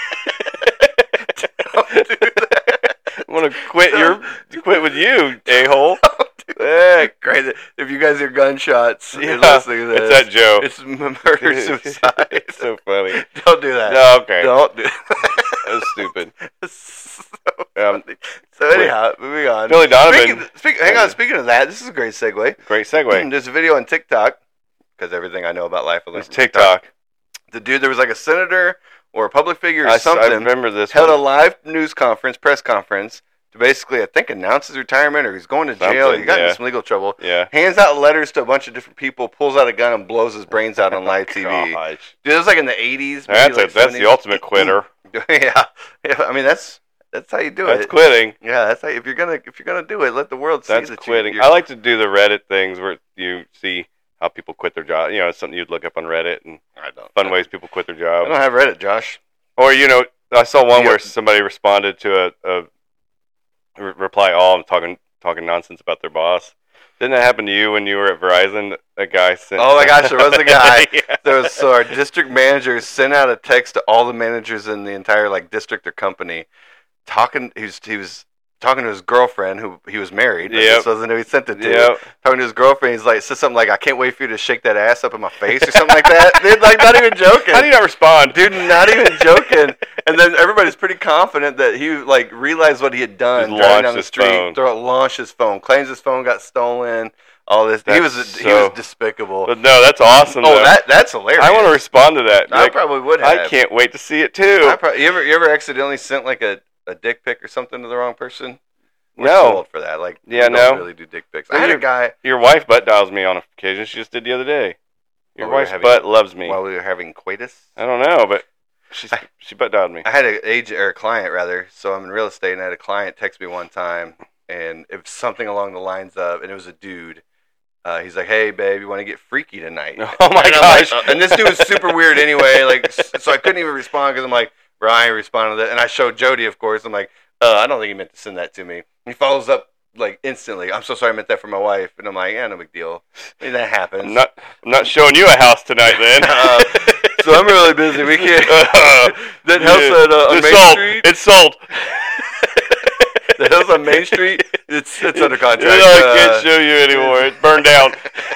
Speaker 1: Don't do that.
Speaker 2: I'm gonna quit your quit with you, a hole.
Speaker 1: Yeah, great. If you guys hear gunshots,
Speaker 2: Yeah,
Speaker 1: you're listening to
Speaker 2: it's
Speaker 1: this.
Speaker 2: that Joe.
Speaker 1: It's murder suicide.
Speaker 2: It's so funny.
Speaker 1: Don't do that.
Speaker 2: No, okay,
Speaker 1: Don't do
Speaker 2: that was stupid.
Speaker 1: so,
Speaker 2: Um,
Speaker 1: funny. So anyhow, moving on.
Speaker 2: Billy Donovan.
Speaker 1: Speaking, speak, hang on. Speaking of that, this is a great segue.
Speaker 2: Great segue.
Speaker 1: There's a video on TikTok because everything I know about life I learned
Speaker 2: It's
Speaker 1: from
Speaker 2: TikTok.
Speaker 1: The dude, there was like a senator or a public figure or
Speaker 2: I, s-
Speaker 1: something
Speaker 2: I remember this.
Speaker 1: held
Speaker 2: one.
Speaker 1: a live news conference, press conference, to basically, I think, announce his retirement or he's going to jail.
Speaker 2: Something,
Speaker 1: He got
Speaker 2: yeah.
Speaker 1: into some legal trouble.
Speaker 2: Yeah.
Speaker 1: Hands out letters to a bunch of different people, pulls out a gun and blows his brains out on live T V.
Speaker 2: Gosh.
Speaker 1: Dude, it was like in the eighties. maybe
Speaker 2: That's
Speaker 1: like
Speaker 2: it. That's the
Speaker 1: seventies.
Speaker 2: ultimate quitter.
Speaker 1: yeah. yeah, I mean that's that's how you do
Speaker 2: That's
Speaker 1: it.
Speaker 2: quitting.
Speaker 1: Yeah, that's how if you're gonna if you're gonna do it, let the world see
Speaker 2: That's
Speaker 1: that
Speaker 2: quitting.
Speaker 1: You,
Speaker 2: I like to do the Reddit things where you see how people quit their job. You know, it's something you'd look up on Reddit and
Speaker 1: I don't.
Speaker 2: fun ways people quit their
Speaker 1: I
Speaker 2: job.
Speaker 1: don't have Reddit, Josh.
Speaker 2: Or you know, I saw one
Speaker 1: Yeah.
Speaker 2: where somebody responded to a, a re- reply all talking talking nonsense about their boss. Didn't that happen to you when you were at Verizon? A guy sent.
Speaker 1: Oh my gosh, there was a guy.
Speaker 2: Yeah.
Speaker 1: There was so our district manager sent out a text to all the managers in the entire like district or company, talking. He was he was talking to his girlfriend who he was married. But
Speaker 2: Yep.
Speaker 1: This wasn't who he sent it to.
Speaker 2: Yep.
Speaker 1: Talking to his girlfriend, he's like said something like, "I can't wait for you to shake that ass up in my face" or something like that. Dude, like not even joking.
Speaker 2: How do you not respond?
Speaker 1: Dude, not even joking. And then everybody's pretty confident that he like realized what he had done,
Speaker 2: Just
Speaker 1: driving
Speaker 2: launched
Speaker 1: down the
Speaker 2: his
Speaker 1: street,
Speaker 2: phone.
Speaker 1: throw, launched his phone, claims his phone got stolen. All this. he
Speaker 2: That's
Speaker 1: was he
Speaker 2: so-
Speaker 1: was despicable.
Speaker 2: But no, that's awesome.
Speaker 1: Oh,
Speaker 2: though.
Speaker 1: that that's hilarious.
Speaker 2: I want to respond to that.
Speaker 1: I
Speaker 2: Nick.
Speaker 1: probably would have.
Speaker 2: I can't wait to see it too.
Speaker 1: I probably, you ever you ever accidentally sent like a, a dick pic or something to the wrong person? We're
Speaker 2: No.
Speaker 1: too old for that. Like,
Speaker 2: Yeah,
Speaker 1: we don't
Speaker 2: no.
Speaker 1: really do dick pics.
Speaker 2: Well,
Speaker 1: I had a
Speaker 2: you're-
Speaker 1: guy
Speaker 2: Your wife butt dials me on occasion. She just did the other day. Your
Speaker 1: While we were
Speaker 2: wife's
Speaker 1: having-
Speaker 2: butt loves me.
Speaker 1: while we were having coitus.
Speaker 2: I don't know, but she's she butt dialed me.
Speaker 1: I had an agent or a client rather. So I'm in real estate, and I had a client text me one time, and it was something along the lines of, and it was a dude. Uh, he's like, "Hey, babe, you want to get freaky tonight?"
Speaker 2: Oh my
Speaker 1: and I'm
Speaker 2: gosh!
Speaker 1: like, uh, and this dude was super weird anyway. Like, s- so I couldn't even respond because I'm like, Brian responded to that, and I showed Jody, of course. I'm like, uh, I don't think he meant to send that to me. He follows up like instantly. I'm so sorry, I meant that for my wife, and I'm like, yeah, no big deal. I mean, that happens.
Speaker 2: I'm not I'm not showing you a house tonight, then.
Speaker 1: Uh, so I'm really busy. We can't.
Speaker 2: Uh,
Speaker 1: that house
Speaker 2: yeah.
Speaker 1: at uh, on
Speaker 2: It's
Speaker 1: Main
Speaker 2: sold.
Speaker 1: Street.
Speaker 2: It's sold.
Speaker 1: The house on Main Street. It's it's under contract.
Speaker 2: No, I
Speaker 1: Uh,
Speaker 2: can't show you anymore. It's burned down.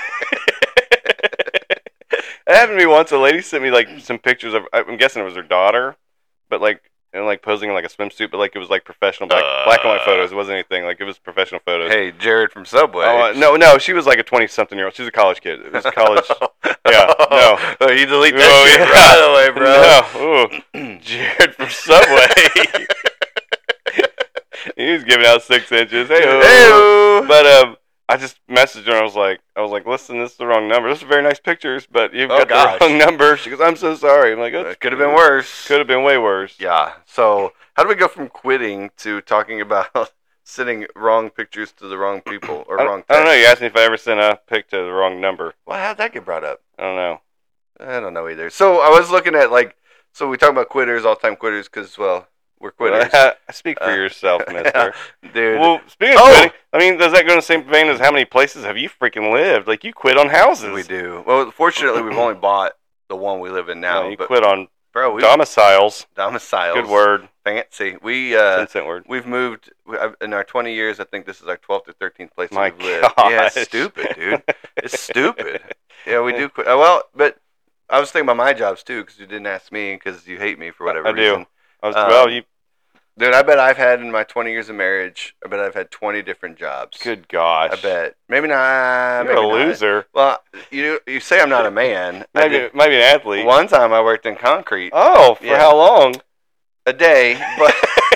Speaker 2: It happened to me once. A lady sent me like some pictures of. I'm guessing it was her daughter, but like and like posing in like a swimsuit, but like it was like professional black
Speaker 1: Uh.
Speaker 2: black and white photos. It wasn't anything like it was professional photos.
Speaker 1: Hey, Jared from Subway.
Speaker 2: Oh, uh, no, no, she was like a twenty-something year old. She was a college kid. It was college. Yeah, no.
Speaker 1: Oh, you delete that
Speaker 2: Oh,
Speaker 1: shit
Speaker 2: yeah.
Speaker 1: right away, bro.
Speaker 2: No, ooh. Jared from Subway. He was giving out six inches. Hey,
Speaker 1: Hey-o.
Speaker 2: but um, I just messaged her. And I was like, I was like, listen, this is the wrong number. This is very nice pictures, but you've
Speaker 1: Oh,
Speaker 2: got
Speaker 1: gosh.
Speaker 2: the wrong number. She goes, I'm so sorry. I'm like,
Speaker 1: It could have been worse.
Speaker 2: Could have been way worse.
Speaker 1: Yeah. So how do we go from quitting to talking about sending wrong pictures to the wrong people or
Speaker 2: I,
Speaker 1: wrong?
Speaker 2: I don't know.
Speaker 1: text?
Speaker 2: You asked me if I ever sent a pic to the wrong number.
Speaker 1: Well, how'd that get brought up?
Speaker 2: I don't know.
Speaker 1: I don't know either. So I was looking at like, so we talk about quitters, all-time quitters, because well, we're quitters,
Speaker 2: Speak for
Speaker 1: Uh,
Speaker 2: yourself, mister.
Speaker 1: dude.
Speaker 2: Well, speaking of
Speaker 1: Oh!
Speaker 2: quitting, I mean, does that go in the same vein as how many places have you freaking lived? Like, you quit on houses.
Speaker 1: we do. Well, fortunately, we've only bought the one we live in now.
Speaker 2: No, you
Speaker 1: but
Speaker 2: quit on
Speaker 1: bro, we
Speaker 2: domiciles.
Speaker 1: domiciles.
Speaker 2: Good word.
Speaker 1: Fancy. We uh,
Speaker 2: ten cent word.
Speaker 1: we've moved we- I've- in our twenty years. I think this is our twelfth or thirteenth place
Speaker 2: My
Speaker 1: we've lived. Yeah, it's
Speaker 2: gosh.
Speaker 1: stupid, dude. It's stupid. Yeah, we do quit. uh, Well, but I was thinking about my jobs too because you didn't ask me because you hate me for whatever
Speaker 2: I do.
Speaker 1: reason.
Speaker 2: I was,
Speaker 1: Um,
Speaker 2: well, you.
Speaker 1: Dude, I bet I've had in my twenty years of marriage. I bet I've had twenty different jobs.
Speaker 2: Good gosh.
Speaker 1: I bet. Maybe not.
Speaker 2: You're
Speaker 1: maybe
Speaker 2: a
Speaker 1: not.
Speaker 2: loser.
Speaker 1: Well, you you say I'm not a man. I
Speaker 2: Maybe,
Speaker 1: did-
Speaker 2: maybe an athlete.
Speaker 1: One time I worked in concrete
Speaker 2: Oh, for
Speaker 1: Yeah.
Speaker 2: how long?
Speaker 1: a day, but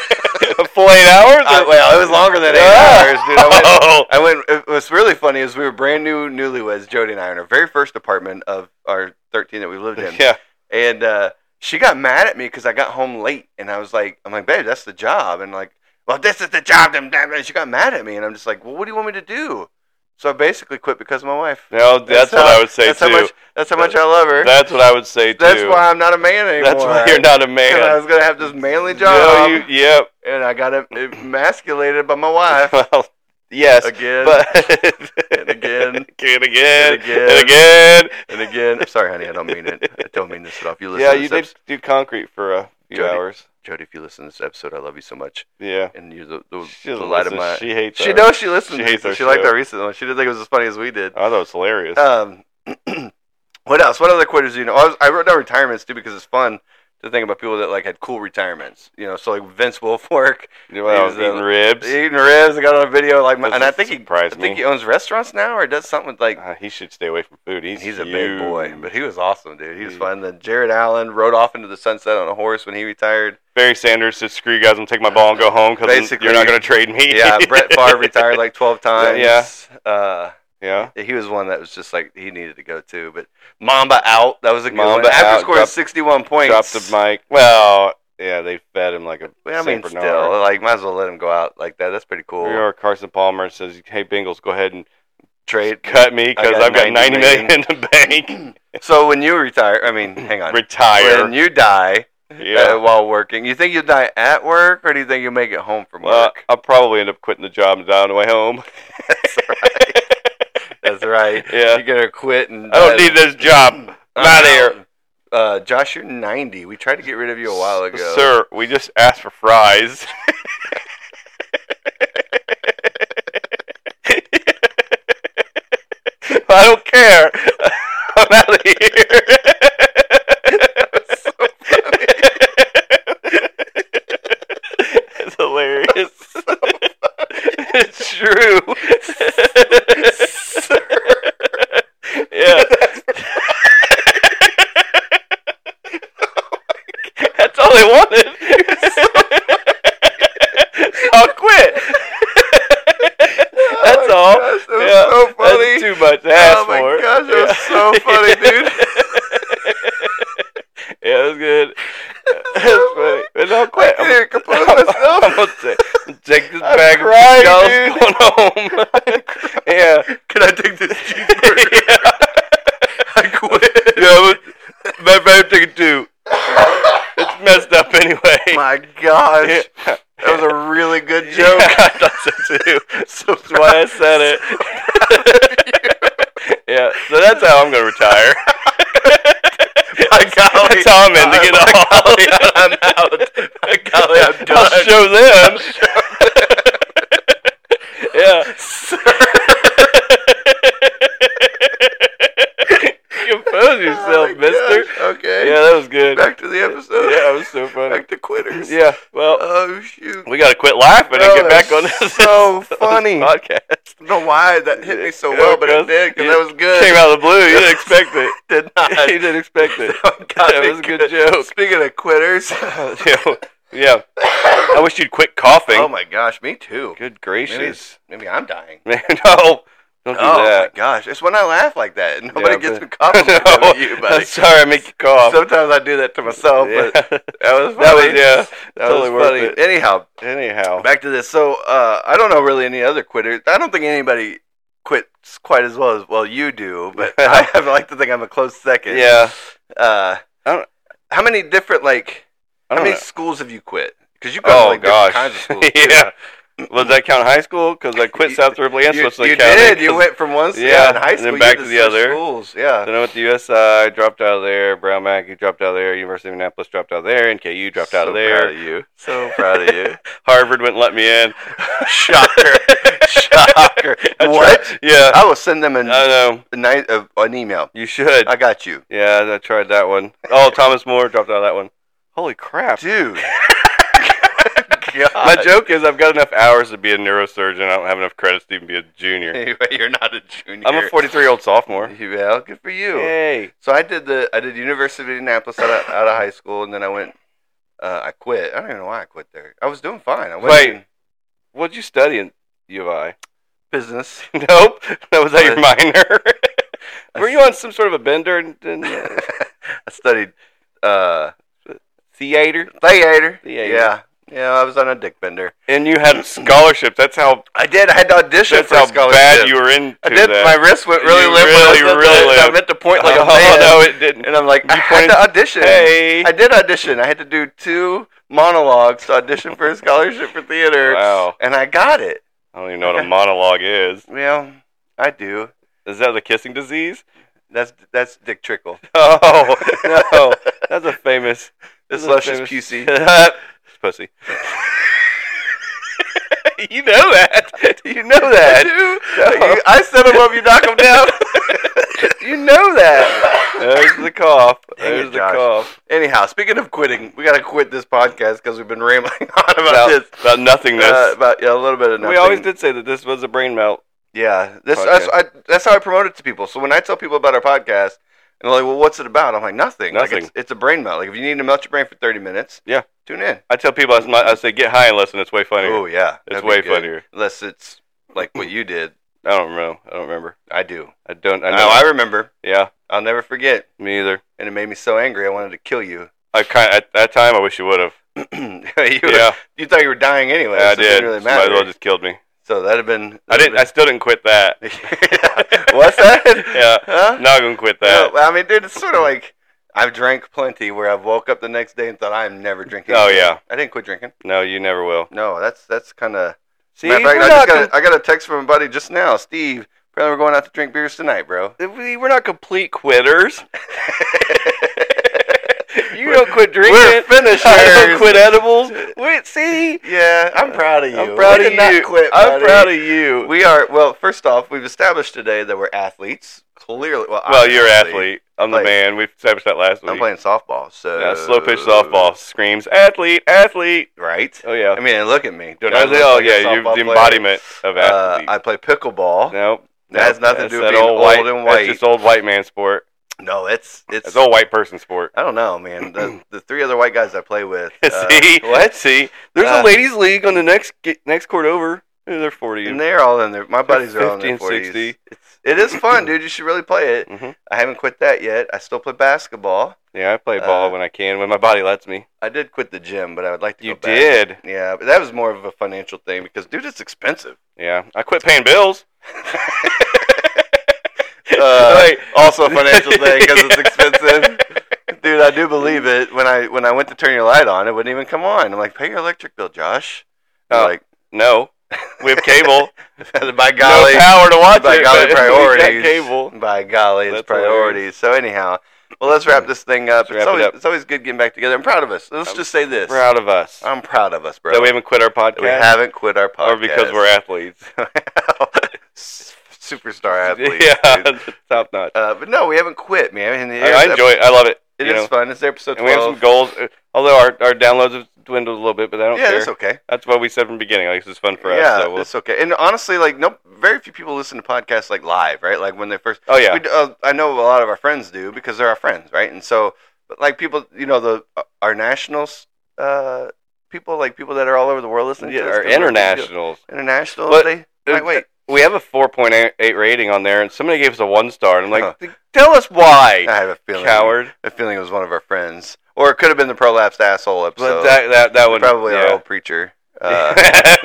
Speaker 2: A full eight hours?
Speaker 1: I,
Speaker 2: Or-
Speaker 1: well, it was longer than eight
Speaker 2: Ah.
Speaker 1: hours, dude. I went,
Speaker 2: Oh.
Speaker 1: I went. It was really funny. Is we were brand new newlyweds, Jody and I, in our very first apartment of our thirteen that we lived in,
Speaker 2: Yeah.
Speaker 1: and uh, she got mad at me because I got home late, and I was like, I'm like, babe, that's the job, and like, well, this is the job. Damn, damn, damn. She got mad at me, and I'm just like, well, what do you want me to do? So I basically quit because of my wife.
Speaker 2: No, that's, what
Speaker 1: how-
Speaker 2: I would say,
Speaker 1: that's
Speaker 2: too.
Speaker 1: How much, that's how much I love her.
Speaker 2: That's what I would say, too.
Speaker 1: That's why I'm not a man anymore.
Speaker 2: That's why you're not a man.
Speaker 1: And I was gonna have this manly
Speaker 2: No,
Speaker 1: job,
Speaker 2: you, yep.
Speaker 1: and I got em- emasculated by my wife
Speaker 2: Well, yes.
Speaker 1: again,
Speaker 2: But
Speaker 1: and again,
Speaker 2: and again,
Speaker 1: and again.
Speaker 2: and again.
Speaker 1: and again. I'm sorry, honey. I don't mean it. I don't mean this at all. If you listen,
Speaker 2: Yeah,
Speaker 1: to
Speaker 2: you
Speaker 1: this
Speaker 2: did do concrete for a few
Speaker 1: Jody.
Speaker 2: hours.
Speaker 1: Jody, if you listen to this episode, I love you so much,
Speaker 2: Yeah.
Speaker 1: and you're the, the,
Speaker 2: She
Speaker 1: the
Speaker 2: doesn't
Speaker 1: light of
Speaker 2: listen.
Speaker 1: my.
Speaker 2: She hates
Speaker 1: She
Speaker 2: our-
Speaker 1: knows she listens.
Speaker 2: she hates our
Speaker 1: She liked
Speaker 2: show.
Speaker 1: our recent one. She didn't think it was as funny as we did.
Speaker 2: I thought it was hilarious.
Speaker 1: Um, what else? What other quitters do you know? I, was, I wrote down retirements too because it's fun to think about people that like had cool retirements. You know, so like Vince Wilfork,
Speaker 2: well,
Speaker 1: he was,
Speaker 2: eating
Speaker 1: uh,
Speaker 2: ribs.
Speaker 1: eating ribs. I got on a video like, my,
Speaker 2: Doesn't
Speaker 1: and I think he, I
Speaker 2: surprise
Speaker 1: think
Speaker 2: me.
Speaker 1: he owns restaurants now or does something with like.
Speaker 2: Uh, he should stay away from food. He's
Speaker 1: He's a big boy,
Speaker 2: huge.
Speaker 1: but he was awesome, dude. He was
Speaker 2: He-
Speaker 1: fun. Then Jared Allen rode off into the sunset on a horse when he retired.
Speaker 2: Barry Sanders said, "Screw you guys, I'm gonna take my ball and go home because
Speaker 1: Basically-
Speaker 2: you're not gonna trade me."
Speaker 1: Yeah, Brett Favre retired like twelve times.
Speaker 2: Yeah.
Speaker 1: Uh,
Speaker 2: yeah.
Speaker 1: he was one that was just like he needed to go too. But Mamba out. That was a good
Speaker 2: Mamba
Speaker 1: one. After
Speaker 2: out,
Speaker 1: scoring
Speaker 2: dropped-
Speaker 1: sixty-one points.
Speaker 2: Dropped the mic. Well, yeah, they fed him like a
Speaker 1: Well, I mean,
Speaker 2: Saint
Speaker 1: still,
Speaker 2: Bernard.
Speaker 1: like, might as well let him go out like that. That's pretty cool.
Speaker 2: Or Carson Palmer says, "Hey, Bengals, go ahead and
Speaker 1: Trade.
Speaker 2: cut me because
Speaker 1: got
Speaker 2: I've got
Speaker 1: ninety
Speaker 2: ninety million in the bank."
Speaker 1: So when you retire, I mean, hang on.
Speaker 2: Retire.
Speaker 1: When you die
Speaker 2: Yeah.
Speaker 1: uh, while working, you think you'll die at work, or do you think you'll make it home from
Speaker 2: Well,
Speaker 1: work?
Speaker 2: I'll probably end up quitting the job and die on the way home.
Speaker 1: That's right. That's right.
Speaker 2: Yeah.
Speaker 1: You're gonna quit and.
Speaker 2: I don't need this job. I'm out of here.
Speaker 1: Uh, Josh, you're ninety. We tried to get rid of you a while ago.
Speaker 2: Sir, we just asked for fries. I don't care. I'm out of here.
Speaker 1: That's so funny.
Speaker 2: It's hilarious. It's true. Yeah. That's all they wanted. I'll quit. Yeah, it was good. That's funny. But no, quit.
Speaker 1: I
Speaker 2: I'm,
Speaker 1: can't compose myself.
Speaker 2: I'm gonna say, take this
Speaker 1: I'm
Speaker 2: bag
Speaker 1: crying,
Speaker 2: of
Speaker 1: dude.
Speaker 2: going home. Yeah.
Speaker 1: Can I take this cheeseburger?
Speaker 2: Yeah.
Speaker 1: I quit.
Speaker 2: Yeah, but my favorite take it too. It's messed up anyway.
Speaker 1: My gosh.
Speaker 2: Yeah.
Speaker 1: That was a really good joke.
Speaker 2: Yeah, I thought so too.
Speaker 1: So
Speaker 2: That's why I said it. Yeah, so that's how I'm gonna retire.
Speaker 1: My golly.
Speaker 2: That's how I'm in to get
Speaker 1: My
Speaker 2: off.
Speaker 1: golly, I'm out. My golly, I'm done.
Speaker 2: I'll show them. Yeah. Compose yourself,
Speaker 1: Oh my
Speaker 2: mister.
Speaker 1: gosh, okay.
Speaker 2: Yeah, that was good.
Speaker 1: Back to the episode.
Speaker 2: Yeah, it was so funny.
Speaker 1: Back to quitters.
Speaker 2: Yeah, well,
Speaker 1: Oh shoot.
Speaker 2: we got to quit laughing
Speaker 1: Oh,
Speaker 2: and get back on
Speaker 1: that's
Speaker 2: this
Speaker 1: so
Speaker 2: this
Speaker 1: funny.
Speaker 2: podcast.
Speaker 1: I don't know why that hit me so well, but it did because that was good.
Speaker 2: Came out of the blue. You didn't expect it.
Speaker 1: Did not.
Speaker 2: You didn't expect it.
Speaker 1: God,
Speaker 2: That was a good joke.
Speaker 1: Speaking of quitters.
Speaker 2: Yeah. Yeah. I wish you'd quit coughing.
Speaker 1: Oh my gosh, me too.
Speaker 2: Good
Speaker 1: Maybe,
Speaker 2: gracious.
Speaker 1: maybe I'm dying.
Speaker 2: Man, no. Don't do
Speaker 1: Oh
Speaker 2: that.
Speaker 1: my gosh, it's when I laugh like that. Nobody
Speaker 2: Yeah,
Speaker 1: gets
Speaker 2: but-
Speaker 1: me coughing
Speaker 2: No,
Speaker 1: because of you, buddy.
Speaker 2: I'm sorry I make you cough.
Speaker 1: Sometimes I do that to myself,
Speaker 2: Yeah.
Speaker 1: but that was funny.
Speaker 2: That was, yeah.
Speaker 1: That
Speaker 2: totally
Speaker 1: was
Speaker 2: worth
Speaker 1: funny.
Speaker 2: it.
Speaker 1: Anyhow,
Speaker 2: Anyhow.
Speaker 1: back to this. So uh, I don't know really any other quitters. I don't think anybody quits quite as well as well you do, but I, I like to think I'm a close second.
Speaker 2: Yeah.
Speaker 1: Uh,
Speaker 2: I don't,
Speaker 1: how many different like
Speaker 2: I
Speaker 1: how
Speaker 2: don't
Speaker 1: many
Speaker 2: know.
Speaker 1: schools have you quit? Because you go to
Speaker 2: Oh,
Speaker 1: like
Speaker 2: gosh.
Speaker 1: different kinds of schools. too.
Speaker 2: Yeah. Does that count high school? Because I quit
Speaker 1: You-
Speaker 2: South Ripley and
Speaker 1: You,
Speaker 2: Switzerland
Speaker 1: you
Speaker 2: County.
Speaker 1: did. You
Speaker 2: 'cause-
Speaker 1: went from one school
Speaker 2: Yeah,
Speaker 1: in high
Speaker 2: and
Speaker 1: school
Speaker 2: then back
Speaker 1: you
Speaker 2: to
Speaker 1: did
Speaker 2: the
Speaker 1: switch
Speaker 2: other.
Speaker 1: schools. Yeah.
Speaker 2: Then I went to U S I, dropped out of there. Brown Mackie dropped out of there. University of Indianapolis dropped out of there. N K U dropped out
Speaker 1: So
Speaker 2: of there.
Speaker 1: proud of you. So proud of you.
Speaker 2: Harvard wouldn't let me in.
Speaker 1: Shocker. Shocker.
Speaker 2: I
Speaker 1: What?
Speaker 2: tried- Yeah.
Speaker 1: I will send them an,
Speaker 2: I know.
Speaker 1: a night, uh, an email.
Speaker 2: You should.
Speaker 1: I got you.
Speaker 2: Yeah, I tried that one. Oh, Thomas More dropped out of that one. Holy crap.
Speaker 1: Dude.
Speaker 2: My joke is I've got enough hours to be a neurosurgeon. I don't have enough credits to even be a junior.
Speaker 1: Anyway, you're not a junior.
Speaker 2: I'm a forty-three-year-old sophomore.
Speaker 1: Well, good for you.
Speaker 2: Yay.
Speaker 1: So I did the I did University of Indianapolis out of, out of high school, and then I went. Uh, I quit. I don't even know why I quit there. I was doing fine. I went
Speaker 2: Wait.
Speaker 1: in
Speaker 2: What'd you study in U of I?
Speaker 1: business.
Speaker 2: Nope. That was that your
Speaker 1: What?
Speaker 2: minor? Were you on some sort of a bender in, in
Speaker 1: I studied uh,
Speaker 2: theater?
Speaker 1: theater.
Speaker 2: Theater.
Speaker 1: Yeah, yeah. I was on a dick bender.
Speaker 2: And you had scholarships. That's how
Speaker 1: I did. I had to audition
Speaker 2: that's
Speaker 1: for a
Speaker 2: how
Speaker 1: scholarship.
Speaker 2: bad you were into
Speaker 1: I did.
Speaker 2: that.
Speaker 1: My wrist went really
Speaker 2: You
Speaker 1: limp. when I
Speaker 2: really,
Speaker 1: said
Speaker 2: really
Speaker 1: that. I
Speaker 2: limp.
Speaker 1: meant to point like a
Speaker 2: oh,
Speaker 1: man.
Speaker 2: no, it didn't.
Speaker 1: And I'm like, I
Speaker 2: You
Speaker 1: had
Speaker 2: pointed-
Speaker 1: to audition.
Speaker 2: Hey.
Speaker 1: I did audition. I had to do two monologues to audition for a scholarship for theater.
Speaker 2: Wow.
Speaker 1: And I got it.
Speaker 2: I don't even know what a monologue is.
Speaker 1: Well, I do.
Speaker 2: Is that the kissing disease?
Speaker 1: That's that's Dick Trickle.
Speaker 2: Oh, no. That's a famous...
Speaker 1: This
Speaker 2: that's a
Speaker 1: luscious
Speaker 2: famous-
Speaker 1: pussy.
Speaker 2: Pussy. You know that. You know that.
Speaker 1: No. You- I set him up, you knock him down. You know that.
Speaker 2: There's the cough.
Speaker 1: Dang it,
Speaker 2: There's the
Speaker 1: Josh.
Speaker 2: cough.
Speaker 1: Anyhow, speaking of quitting, we got to quit this podcast because we've been rambling on about,
Speaker 2: About,
Speaker 1: this.
Speaker 2: about nothingness.
Speaker 1: Uh, about yeah, a little bit of nothing.
Speaker 2: we always did say that this was a brain melt.
Speaker 1: Yeah, this
Speaker 2: Podcast.
Speaker 1: that's, I, that's how I promote it to people. So when I tell people about our podcast, and they're like, "Well, what's it about?" I'm like, "Nothing. Like,
Speaker 2: Nothing.
Speaker 1: it's, it's a brain melt. Like if you need to melt your brain for thirty minutes,
Speaker 2: Yeah.
Speaker 1: tune in."
Speaker 2: I tell people, I, I say, get high and listen. It's way funnier.
Speaker 1: Oh yeah,
Speaker 2: It's
Speaker 1: that'd be
Speaker 2: way
Speaker 1: good.
Speaker 2: funnier.
Speaker 1: Unless it's like what you did.
Speaker 2: I don't know. I don't remember.
Speaker 1: I do.
Speaker 2: I don't. I
Speaker 1: I
Speaker 2: know.
Speaker 1: know. I remember.
Speaker 2: yeah,
Speaker 1: I'll never forget.
Speaker 2: me either.
Speaker 1: And it made me so angry. I wanted to kill you.
Speaker 2: I kind at that time, I wish you would have.
Speaker 1: you,
Speaker 2: Yeah,
Speaker 1: you thought you were dying anyway.
Speaker 2: yeah, I
Speaker 1: so it
Speaker 2: did.
Speaker 1: didn't really
Speaker 2: Might as
Speaker 1: matter.
Speaker 2: well just killed me.
Speaker 1: So that'd have been.
Speaker 2: I didn't. I still didn't quit that.
Speaker 1: What's that?
Speaker 2: Yeah,
Speaker 1: Huh?
Speaker 2: not gonna quit that.
Speaker 1: No, I mean, dude, it's sort of like I've drank plenty where I've woke up the next day and thought I'm never drinking.
Speaker 2: Oh,
Speaker 1: again.
Speaker 2: yeah.
Speaker 1: I didn't quit drinking.
Speaker 2: No, you never will.
Speaker 1: No, that's that's kind of.
Speaker 2: See,
Speaker 1: Matter of fact,
Speaker 2: we're
Speaker 1: I just
Speaker 2: not
Speaker 1: got a,
Speaker 2: com-
Speaker 1: I got a text from a buddy just now, Steve. Apparently, we're going out to drink beers tonight, bro.
Speaker 2: we- we're not complete quitters. You don't quit drinking.
Speaker 1: We're finishers.
Speaker 2: I don't quit edibles. Wait, see,
Speaker 1: Yeah, I'm proud of you.
Speaker 2: I'm proud
Speaker 1: We
Speaker 2: of
Speaker 1: did not
Speaker 2: you.
Speaker 1: quit,
Speaker 2: I'm
Speaker 1: buddy.
Speaker 2: proud of you.
Speaker 1: We are. Well, first off, we've established today that we're athletes. Clearly, well,
Speaker 2: Well, you're an
Speaker 1: obviously.
Speaker 2: athlete. I'm the
Speaker 1: Like,
Speaker 2: man. We established that last week.
Speaker 1: I'm playing softball, so
Speaker 2: Yeah, slow pitch softball screams athlete, athlete.
Speaker 1: right?
Speaker 2: Oh yeah.
Speaker 1: I mean, look at me. Don't
Speaker 2: I
Speaker 1: I
Speaker 2: was
Speaker 1: look
Speaker 2: like, oh
Speaker 1: like a
Speaker 2: yeah, you're
Speaker 1: softball
Speaker 2: the
Speaker 1: player?
Speaker 2: embodiment of
Speaker 1: Uh,
Speaker 2: athlete.
Speaker 1: I play pickleball.
Speaker 2: nope.
Speaker 1: That has nothing to
Speaker 2: That's
Speaker 1: do with
Speaker 2: that
Speaker 1: being
Speaker 2: old
Speaker 1: old
Speaker 2: white,
Speaker 1: and white.
Speaker 2: That's just old white man sport.
Speaker 1: No, it's it's.
Speaker 2: It's old white person sport.
Speaker 1: I don't know, man. The, the three other white guys I play with. Uh,
Speaker 2: See,
Speaker 1: What?
Speaker 2: See, there's
Speaker 1: Uh,
Speaker 2: a ladies' league on the next ge- next court over. They're forty.
Speaker 1: And they're all in their. My buddies are all in
Speaker 2: fifty
Speaker 1: their
Speaker 2: and
Speaker 1: forties.
Speaker 2: sixty.
Speaker 1: It's, it is fun, dude. You should really play it.
Speaker 2: Mm-hmm.
Speaker 1: I haven't quit that yet. I still play basketball.
Speaker 2: Yeah, I play ball
Speaker 1: Uh,
Speaker 2: when I can, when my body lets me.
Speaker 1: I did quit the gym, but I would like to
Speaker 2: You
Speaker 1: go back.
Speaker 2: did?
Speaker 1: Yeah, but that was more of a financial thing because, dude, it's expensive.
Speaker 2: Yeah, I quit paying bills.
Speaker 1: Uh,
Speaker 2: Wait.
Speaker 1: Also a financial thing because it's expensive. Dude, I do believe it. When I when I went to turn your light on, it wouldn't even come on. I'm like, pay your electric bill, Josh. You're
Speaker 2: Oh,
Speaker 1: like,
Speaker 2: no. We have cable.
Speaker 1: by golly,
Speaker 2: no power to watch
Speaker 1: by
Speaker 2: it.
Speaker 1: golly,
Speaker 2: but we got
Speaker 1: priorities.
Speaker 2: cable.
Speaker 1: By golly, it's
Speaker 2: That's
Speaker 1: priorities. So anyhow, well, let's wrap this thing up.
Speaker 2: Let's
Speaker 1: It's
Speaker 2: wrap it
Speaker 1: always
Speaker 2: up.
Speaker 1: it's always good getting back together. I'm proud of us. Let's
Speaker 2: I'm
Speaker 1: just say this.
Speaker 2: Proud of us.
Speaker 1: I'm proud of us, bro.
Speaker 2: That we haven't quit our podcast.
Speaker 1: We haven't quit our podcast.
Speaker 2: Or because we're athletes.
Speaker 1: Superstar athletes.
Speaker 2: Yeah,
Speaker 1: dude.
Speaker 2: top notch.
Speaker 1: Uh, but no, we haven't quit, man. And
Speaker 2: I, I enjoy it. I love it.
Speaker 1: It
Speaker 2: you
Speaker 1: is
Speaker 2: know.
Speaker 1: fun. It's episode
Speaker 2: And we have
Speaker 1: twelve.
Speaker 2: some goals. uh, Although our, our downloads have dwindled a little bit, but I don't
Speaker 1: yeah,
Speaker 2: care.
Speaker 1: that's okay.
Speaker 2: That's what we said from the beginning. Like, this is fun for us.
Speaker 1: Yeah,
Speaker 2: So we'll,
Speaker 1: it's okay. And honestly, like, no, very few people listen to podcasts like live, right? Like when they first.
Speaker 2: oh, yeah.
Speaker 1: We, uh, I know a lot of our friends do because they're our friends, right? And so, but like people, you know, the uh, our nationals, uh, people like people that are all over the world listening
Speaker 2: yeah,
Speaker 1: to us.
Speaker 2: our
Speaker 1: 'cause we're big deal.
Speaker 2: internationals.
Speaker 1: Internationals.
Speaker 2: But-
Speaker 1: they
Speaker 2: Uh,
Speaker 1: might wait.
Speaker 2: We have a four point eight rating on there, and somebody gave us a one star. And I'm like,
Speaker 1: Huh.
Speaker 2: tell us why,
Speaker 1: I have a feeling.
Speaker 2: coward.
Speaker 1: A feeling it was one of our friends, or it could have been the prolapsed asshole episode.
Speaker 2: But that that that would
Speaker 1: Probably
Speaker 2: yeah.
Speaker 1: our old preacher. Uh,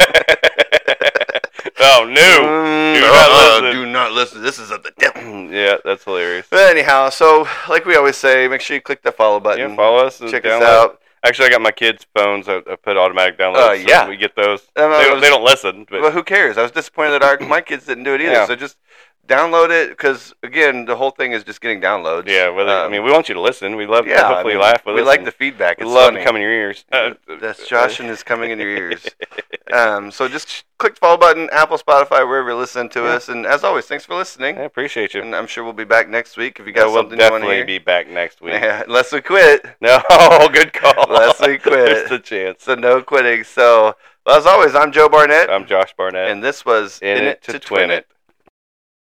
Speaker 2: oh no!
Speaker 1: mm,
Speaker 2: Do
Speaker 1: uh,
Speaker 2: not
Speaker 1: uh,
Speaker 2: listen.
Speaker 1: do not listen. This is of the devil.
Speaker 2: Yeah, that's hilarious.
Speaker 1: But anyhow, so like we always say, make sure you click the follow button.
Speaker 2: Yeah, follow us. And
Speaker 1: Check
Speaker 2: download.
Speaker 1: us out.
Speaker 2: Actually, I got my kids' phones. I, I put automatic downloads.
Speaker 1: Uh, yeah.
Speaker 2: so we get those.
Speaker 1: And I
Speaker 2: They, don't-
Speaker 1: was-
Speaker 2: they don't listen, but
Speaker 1: But who cares? I was disappointed that our my kids didn't do it either.
Speaker 2: Yeah.
Speaker 1: So just download it because again, the whole thing is just getting downloads.
Speaker 2: yeah. Whether, I
Speaker 1: Um,
Speaker 2: mean, we want you to listen. We love.
Speaker 1: yeah.
Speaker 2: hopefully,
Speaker 1: I mean,
Speaker 2: you laugh with
Speaker 1: we
Speaker 2: us.
Speaker 1: like
Speaker 2: and
Speaker 1: the feedback.
Speaker 2: We
Speaker 1: It's
Speaker 2: love
Speaker 1: funny.
Speaker 2: to come in your ears. Uh,
Speaker 1: That's Josh and his coming in your ears. Um, so just click the follow button, Apple, Spotify, wherever you listen to
Speaker 2: Yeah.
Speaker 1: us. And as always, thanks for listening.
Speaker 2: I appreciate you.
Speaker 1: And I'm sure we'll be back next week if you
Speaker 2: Yeah,
Speaker 1: got
Speaker 2: we'll
Speaker 1: something you want to
Speaker 2: definitely
Speaker 1: hear.
Speaker 2: be back next week.
Speaker 1: Yeah, unless we quit.
Speaker 2: No, good call.
Speaker 1: Unless we quit.
Speaker 2: There's the chance.
Speaker 1: So no quitting. So well, as always, I'm Joe Barnett,
Speaker 2: I'm Josh Barnett.
Speaker 1: and this was
Speaker 2: in, it to twin it.